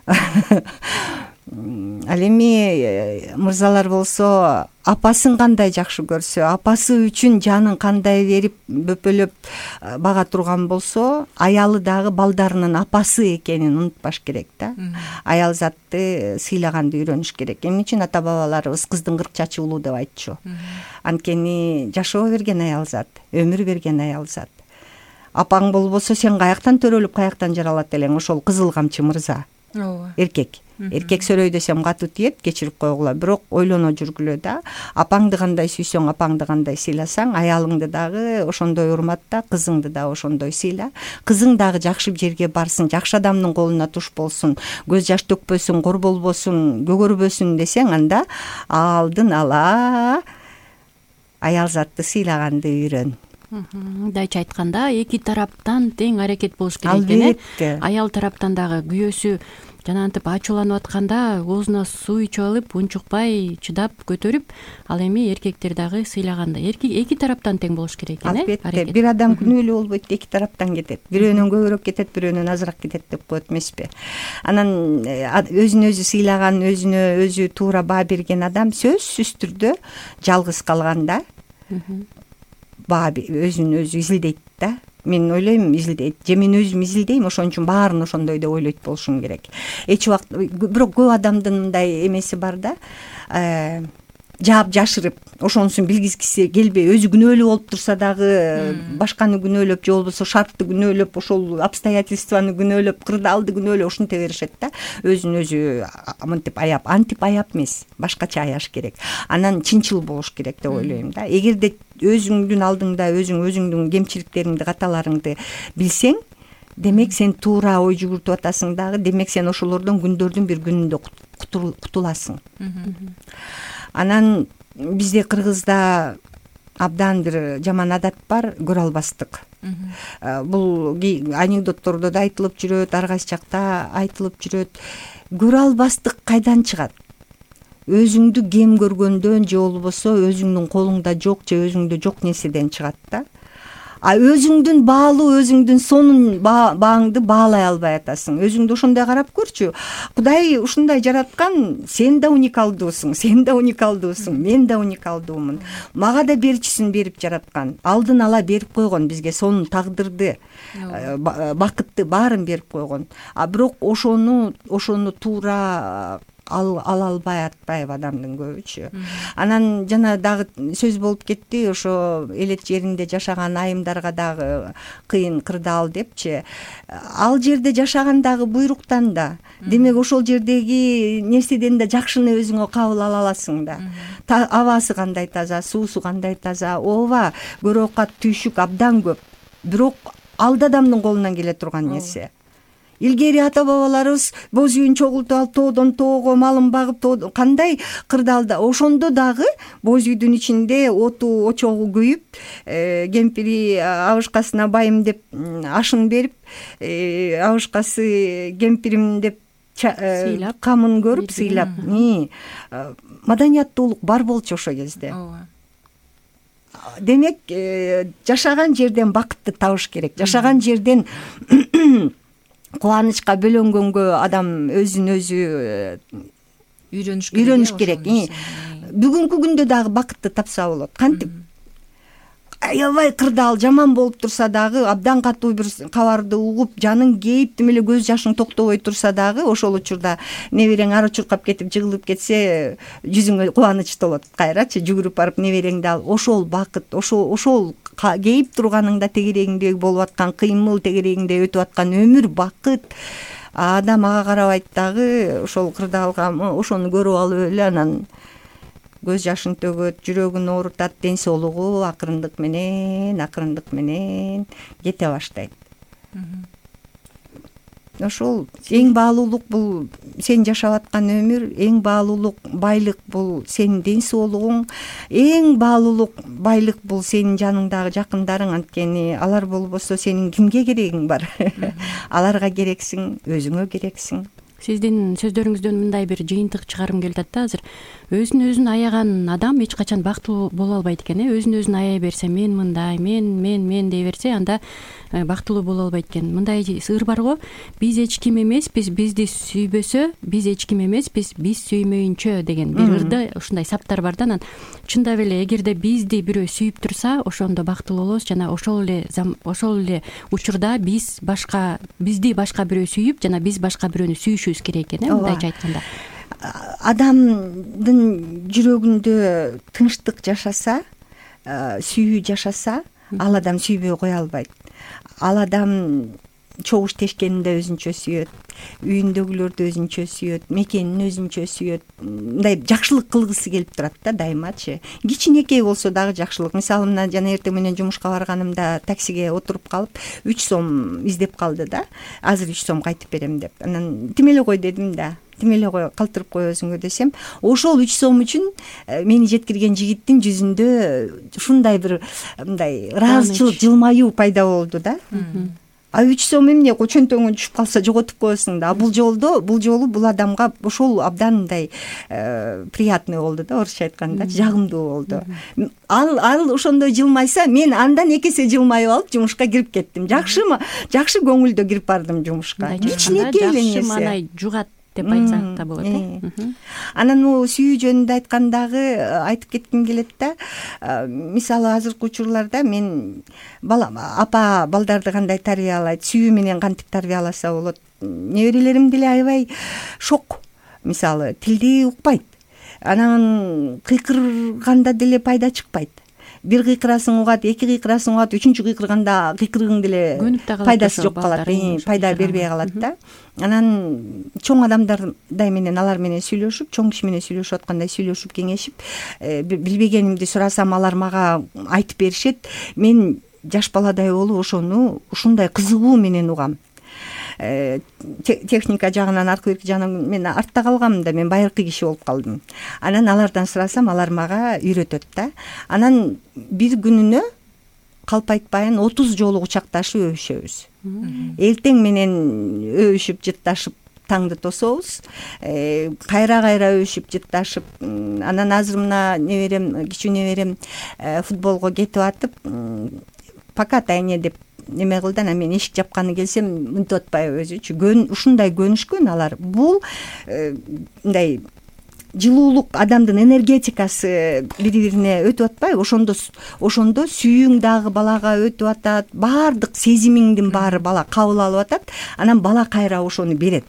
Ал эми мырзалар болсо, апасын кандай жакшы көрсө, апасы үчүн жанын кандай берип бөпөлөп бага турган болсо, аялы дагы балдарынын апасы экенин унутпаш керек да. Аял затты сыйлаганды үйрөнүш керек. Эмне үчүн ата бабаларыбыз кыздын кырк чачы улуу деп айтчу? Анткени жашоо берген аял зат, өмүр берген аял зат. Апаң болбосо сен каяктан төрөлүп, каяктан жаралат элең? Ошол кызыл камчы мырза. Эркек. Эркек сөйлөй десем катуу тиет, кечирип койгула, бирок ойлоно жүргүлө да. Апаңды кандай сүйсөң, апаңды кандай сыйласаң, аялыңды дагы ошондой урматта, кызыңды да ошондой сыйла. Кызың дагы жакшы жерге барсын, жакшы адамдын колуна туш болсун, көз жаш төкпөсүн, кор болбосун, көгөрбөсүн десең, анда алдын ала аял затты сыйлаганды үйрөн. Мындайча айтканда, эки тараптан тең аракет болуш керек экен. Албетте. Аял тараптан дагы күйөөсү жанагынтип ачууланып атканда оозуна суу ичип алып, унчукпай чыдап көтөрүп, ал эми эркектер дагы сыйлаганда эки тараптан тең болуш керек экен. Албетте, бир адам күнөөлүү болбойт, эки тараптан кетет. Бирөөнөн көбүрөөк кетет, бирөөнөн азыраак кетет деп коет эмеспи? Анан өзүн өзү сыйлаган, өзүнө өзү туура баа берген адам сөзсүз түрдө жалгыз калганда баа өзүн өзү изилдейт да. Мен ойлойм, изилдейт. Же мен өзүм изилдейм, ошон үчүн баарын ошондой деп ойлойт болушум керек. Эч убакт, бирок көп адамдын мындай эмеси бар да. Жаап жашырып, ошонусун билгизгиси келбей, өзү күнөөлүү болуп турса дагы башканы күнөөлөп, же болбосо шартты күнөөлөп, ошол обстоятельствону күнөөлөп, кырдаалды күнөөлөп ушинте беришет да. Өзүн өзү мынтип аяп, антип аяп эмес, башкача аяш керек. Анан чынчыл болуш керек деп ойлойм да. Эгерде өзүңдүн алдыңда өзүң өзүңдүн кемчиликтериңди, каталарыңды билсең, демек сен туура ой жүгүртүп атасың дагы, демек сен ошолордон күндөрдүн бир күнүндө кутуласың. Анан бизде Кыргызда абдан бир жаман адат бар, көрө албастык. Бул анекдоттордо да айтылып жүрөт, ар кайсы жакта айтылып жүрөт. Көрө албастык кайдан чыгат? Өзүңдү кем көргөндөн, же болбосо өзүңдүн колуңда жок, же өзүңдө жок нерседен чыгат да. А өзүңдүн баалуу, өзүңдүн сонун бааңды баалай албай атасың. Өзүңдү ошондой карап көрчү. Кудай ушундай жараткан, сен да уникалдуусуң, сен да уникалдуусуң, мен да уникалдуумун. Мага да берчисин берип жараткан. Алдын ала берип койгон бизге сонун тагдырды, бакытты баарын берип койгон. А бирок ошону, ошону туура ал ала албай атпайбы адамдын көбүчө. Анан жана дагы сөз болуп кетти, ошо элет жеринде жашаган айымдарга дагы кыйын, кырдаал депчи. Ал жерде жашагандагы буйруктан да, демек ошол жердеги нерседен да жакшыны өзүңө кабыл ала аласың да. Абасы кандай таза, суусу кандай таза, ооба, көрө оокат, түйшүк абдан көп. Бирок алды адамдын колунан келе турган нерсе. Илгери ата бабаларыбыз боз үйүн чогултуп алып, тоодон тоого малын багып, кандай кырдаалда, ошондо дагы боз үйдүн ичинде оту, очогу күйүп, кемпири абышкасына байым деп ашын берип, абышкасы кемпирим деп камын көрүп, сыйлап. Маданияттуулук бар болчу ошол кезде. демек жашаган жерден бакытты табыш керек, жашаган жерден кубанычка бөлөнгөнгө адам өзүн өзү үйрөнүш керек. үйрөнүш керек. Бүгүнкү күндө дагы бакытты тапса болот. Кантип аябай кырдаал жаман болуп турса дагы, абдан катуу бир кабарды угуп, жаның кейип, тим эле көз жашың токтобой турса дагы, ошол учурда неберең ары чуркап кетип жыгылып кетсе, жүзүңө кубаныч толот кайрачы, жүгүрүп барып небереңди алып. Ошол бакыт, ошол ошол кейип турганыңда тегерегиңде болуп аткан кыймыл, тегерегиңде өтүп аткан өмүр бакыт. Адам ага карабайт дагы, ошол кырдаалга ошону көрүп алып эле анан көз жашын төгөт, жүрөгүн оорутат, ден соолугу акырындык менен, акырындык менен кете баштайт. Ошол эң баалуулук бул сен жашап аткан өмүр, эң баалуулук байлык бул сенин ден соолугуң, эң баалуулук байлык бул сенин жаныңдагы жакындарың. Анткени алар болбосо сенин кимге керегиң бар? Аларга керексиң, өзүңө керексиң. Сиздин сөздөрүңүздөн мындай бир жыйынтык чыгарым келип атат да азыр. Өзүн өзүн аяган адам эч качан бактылуу боло албайт экен. Өзүн өзүн аяй берсе, мен мындай, мен мен мен дей берсе, анда бактылуу боло албайт экен. Мындай ыр бар го, биз эч ким эмеспиз, бизди сүйбөсө, биз эч ким эмеспиз, биз сүймөйүнчө деген бир ырда ушундай саптар бар да. Анан чындап эле эгерде бизди бирөө сүйүп турса, ошондо бактылуу болобуз. Жана ошол эле ошол эле учурда биз башка бизди башка бирөө сүйүп, жана биз башка бирөөнү сүйүшүбүз керек экен, э, мындайча айтканда. Адамдын жүрөгүндө тынчтык жашаса, сүйүү жашаса, ал адам сүйбөй кое албайт. Ал адам чогуш тешкенинде өзүнчө сүйөт, үйүндөгүлөрдү өзүнчө сүйөт, мекенин өзүнчө сүйөт. Мындай жакшылык кылгысы келип турат да дайымачы. Кичинекей болсо дагы жакшылык. Мисалы, мына жана эртең менен жумушка барганымда таксиге отуруп калып, үч сом издеп калды да. Азыр үч сом кайтып берем деп. Анан тим эле кой дедим да. Тим эле кой, калтырып кой өзүңө десем, ошол үч сом үчүн мени жеткирген жигиттин жүзүндө ушундай бир мындай ыраазычылык, жылмаюу пайда болду да. А үч сом эмне, чөнтөгүң түшүп калса жоготуп коесуң да. Бул жолдо, бул жолу бул адамга ошол абдан мындай приятный болду да, орусча айтканда, жагымдуу болду. Ал ал ошондой жылмайса, мен андан эки эсе жылмайып алып жумушка кирип кеттим. Жакшымы? Жакшы көңүлдө кирип бардым жумушка. Кичинекей эле нерсе. Жакшы маанай жугат деп айтсак да болот, э. Анан могу сүйүү жөнүндө айткандагы айтып кетким келет да. Мисалы, азыркы учурларда мен бала апа балдарды кандай тарбиялайт, сүйүү менен кантип тарбияласа болот. Неберелерим деле аябай шок. Мисалы, тилди укпайт. Анан кыйкырганда деле пайда чыкпайт. Бир кыйкырасың угат, эки кыйкырасың угат, үчүнчү кыйкырганда кыйкырыгың деле пайдасы жок калат, пайда бербей калат да. Анан чоң адамдардай менен, алар менен сүйлөшүп, чоң киши менен сүйлөшүп аткандай сүйлөшүп, кеңешип, билбегенимди сурасам алар мага айтып беришет. Мен жаш баладай болуп ошону ушундай кызыгуу менен угам. Техника жагынан, аркы берки жагынан мен артта калгам да, мен байыркы киши болуп калдым. Анан алардан сурасам, алар мага үйрөтөт да. Анан бир күнүнө калп айтпайын отуз жолу кучакташып өбүшөбүз. Эртең менен өбүшүп, жытташып таңды тособуз. Кайра кайра өбүшүп, жытташып. Анан азыр мына неберем, кичүү неберем футболго кетип атып, пока тайне деп неме кылды. Анан мен эшик жапканы келсем, мынтип атпайбы өзүчү. Көн ушундай көнүшкөн алар. Бул мындай жылуулук, адамдын энергетикасы бири-бирине өтүп атпайбы? Ошондо ошондо сүйүүң дагы балага өтүп атат. Баардык сезимиңдин баары бала кабыл алып атат. Анан бала кайра ошону берет.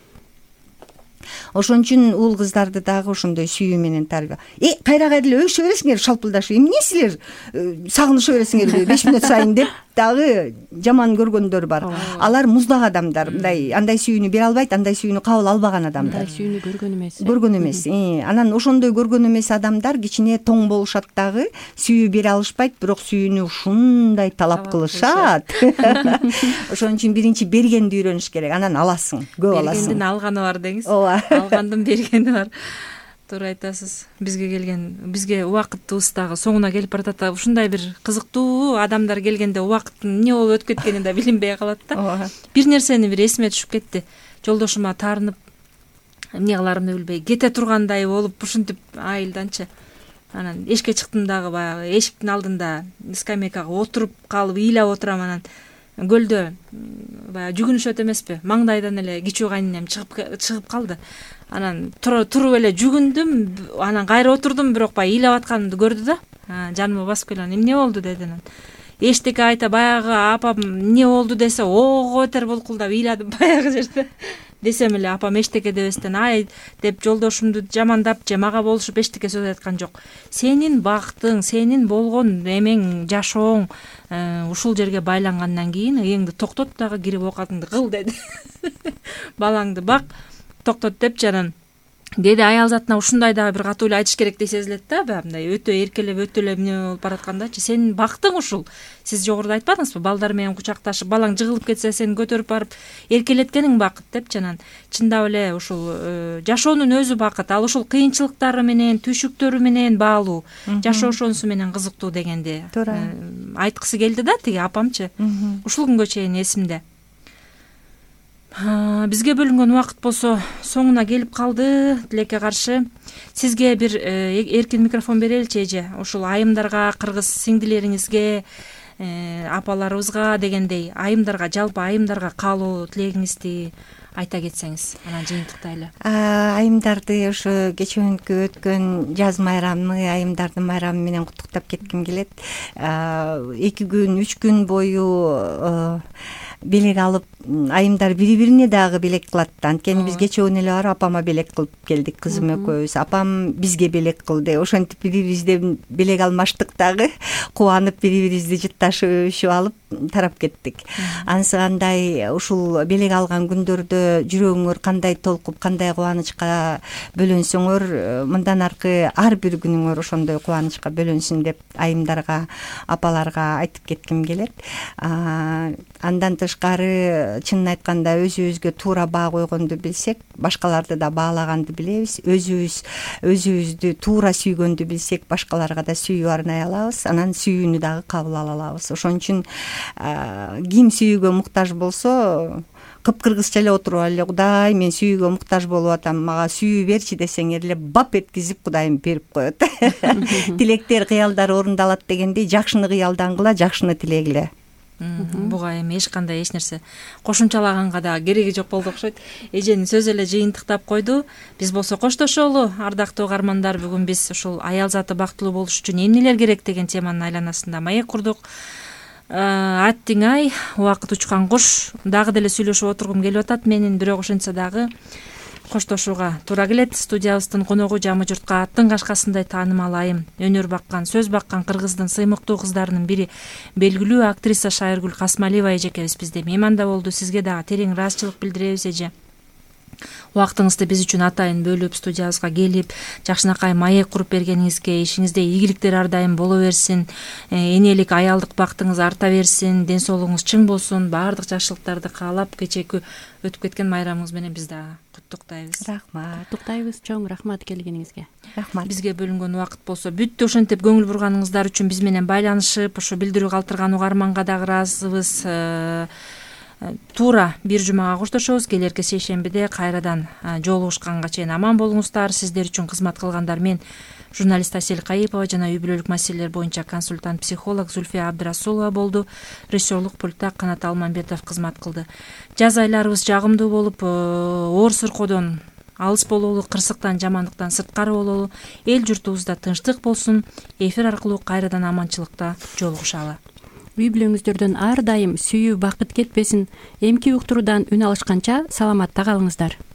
Ошон үчүн уул кыздарды дагы ошондой сүйүү менен тарбия. Э, кайра кайра эле өбүшө бересиңер, шалпылдашып. Эмне силер сагынышо бересиңер беш мүнөт сайын деп дагы жаман көргөндөр бар. Алар муздак адамдар, мындай андай сүйүүнү бере албайт, андай сүйүүнү кабыл албаган адамдар. Андай сүйүүнү көргөн эмес. Көргөн эмес. Анан ошондой көргөн эмес адамдар кичине тоң болушат дагы, сүйүү бере алышпайт, бирок сүйүүнү ушундай талап кылышат. Ошон үчүн биринчи бергенди үйрөнүш керек, анан аласың, көп аласың. Бергендин алганы бар деңиз. Ооба. Алгандын бергени бар. Туура айтасыз. Бизге келген, бизге убакытыбыз дагы соңуна келип баратат. Ушундай бир кызыктуу адамдар келгенде убакыттын эмне болуп өтүп кеткени да билинбей калат да. Бир нерсени бир эсиме түшүп кетти. Жолдошума таарынып эмне кыларымды билбей кете тургандай болуп, ушинтип айылданчы анан эшикке чыктым дагы баягы эшиктин алдында скамейкага отуруп калып ыйлап отурам. Анан көлдө баягы жүгүнүшөт эмеспи, маңдайдан эле кичүү кайненем чыгып чыгып калды. Анан туруп эле жүгүндүм, анан кайра отурдум, бирок баягы ыйлап атканымды көрдү да, жаныма басып келип эмне болду деди. Анан эчтеке айта, баягы апам эмне болду десе ого бетер булкулдап ыйладым баягы жерде. Десем эле апам эчтеке дебестен ай деп жолдошумду жамандап же мага болушуп эчтеке сөз айткан жок. Сенин бактың, сенин болгон эмең, жашооң ушул жерге байлангандан кийин ыйыңды токтот дагы кирип оокатыңды кыл деди. Балаңды бак, токтот деп жанан деди. Аял затына ушундай дагы бир катуу эле айтыш керек деп сезилет да, баягындай өтө эркелеп өтө эле эмне болуп бараткандачы. Сенин бактың ушул. Сиз жогоруда айтпадыңызбы, балдар менен кучакташып, балаң жыгылып кетсе сени көтөрүп барып эркелеткениң бакыт деп жанан. Чындап эле ушул жашоонун өзү бакыт. Ал ушул кыйынчылыктары менен, түшүктөрү менен баалуу, жашоо ошонусу менен кызыктуу дегенди айткысы келди да тиги апамчы. Ушул күнгө чейин эсимде. Бизге бөлүнгөн убакыт болсо соңуна келип калды. Тилекке каршы сизге бир эркин микрофон береличи эже. Ушул айымдарга, кыргыз сиңдилериңизге, апаларыбызга дегендей айымдарга, жалпы айымдарга каалоо тилегиңизди айта кетсеңиз, анан жыйынтыктайлы. Айымдарды ошо кечүүнкү өткөн жаз майрамы, айымдардын майрамы менен куттуктап кетким келет. Эки күн, үч күн бою белек алып, айымдар бири-бирине дагы белек кылат. Анткени биз кечөөнү эле барып апама белек кылып келдик, кызым экөөбүз. Апам бизге белек кылды. Ошентип бири-бирибизден белек алмаштык дагы, кубанып бири-бирибизди жытташып алып тарап кеттик. Ансыгандай ушул белек алган күндөрдө жүрөгүңөр кандай толкуп, кандай кубанычка бөлөнсөңөр, мындан аркы ар бир күнүңөр ошондой кубанычка бөлөнсүн деп айымдарга, апаларга айтып кетким келет. Андан тышкары чынын айтканда өзүбүзгө туура баа койгонду билсек, башкаларды да баалаганды билебиз. Өзүбүз өзүбүздү туура сүйгөндү билсек, башкаларга да сүйүү арнай алабыз, анан сүйүүнү дагы кабыл ала алабыз. Ошон үчүн ким сүйүүгө муктаж болсо, кыпкыргызча эле отуруп алып, Кудай, мен сүйүүгө муктаж болуп атам, мага сүйүү берчи десеңер эле бап эткизип Кудайым берип коет. Тилектер, кыялдар орундалат дегендей, жакшыны кыялдангыла, жакшыны тилегиле. Буга эми эч кандай эч нерсе кошумчалаганга да кереги жок болду окшойт. Эженин сөзү эле жыйынтыктап койду. Биз болсо коштошолу, ардактуу угармандар. Бүгүн биз ушул аял заты бактылуу болуш үчүн эмнелер керек деген теманын айланасында маек курдук. Аттиң ай, убакыт учкан куш. Дагы деле сүйлөшүп отургум келип атат менин, бирок ошентсе дагы коштошууга туура келет. Студиябыздын коногу жамы журтка аттын кашкасындай таанымал айым, өнөр баккан, сөз баккан кыргыздын сыймыктуу кыздарынын бири, белгилүү актриса Шайыргүл Касмалиева эжекебиз бизде мейманда болду. Сизге дагы терең ыраазычылык билдиребиз эже. Убактыңызды биз үчүн атайын бөлүп, студиябызга келип, жакшынакай маек куруп бергениңизге, ишиңизде ийгиликтер ар дайым боло берсин, энелик аялдык бактыңыз арта берсин, ден соолугуңуз чың болсун, баардык жакшылыктарды каалап, кечээки өтүп кеткен майрамыңыз менен биз дагы куттуктайбыз. Рахмат. Куттуктайбыз, чоң рахмат келгениңизге. Рахмат. Бизге бөлүнгөн убакыт болсо бүттү. Ошентип көңүл бурганыңыздар үчүн биз менен байланышып, ошо билдирүү калтырган угарманга дагы ыраазыбыз. Туура бир жумага коштошобуз. Келерки шейшембиде кайрадан жолугушканга чейин аман болуңуздар. Сиздер үчүн кызмат кылгандар мен журналист Асель Кайыпова жана үй бүлөлүк маселелер боюнча консультант психолог Зульфия Абдрасулова болду. Режиссерлук пультта Канат Алманбетов кызмат кылды. Жаз айларыбыз жагымдуу болуп, оор сыркоодон алыс бололу, кырсыктан, жамандыктан сырткары бололу. Эл журтубузда тынчтык болсун. Эфир аркылуу кайрадан аманчылыкта жолугушалы. Үй бүлөңүздөрдөн ар дайым сүйүү бакыт кетпесин. Эмки уктуруудан үн алышканча саламатта калыңыздар.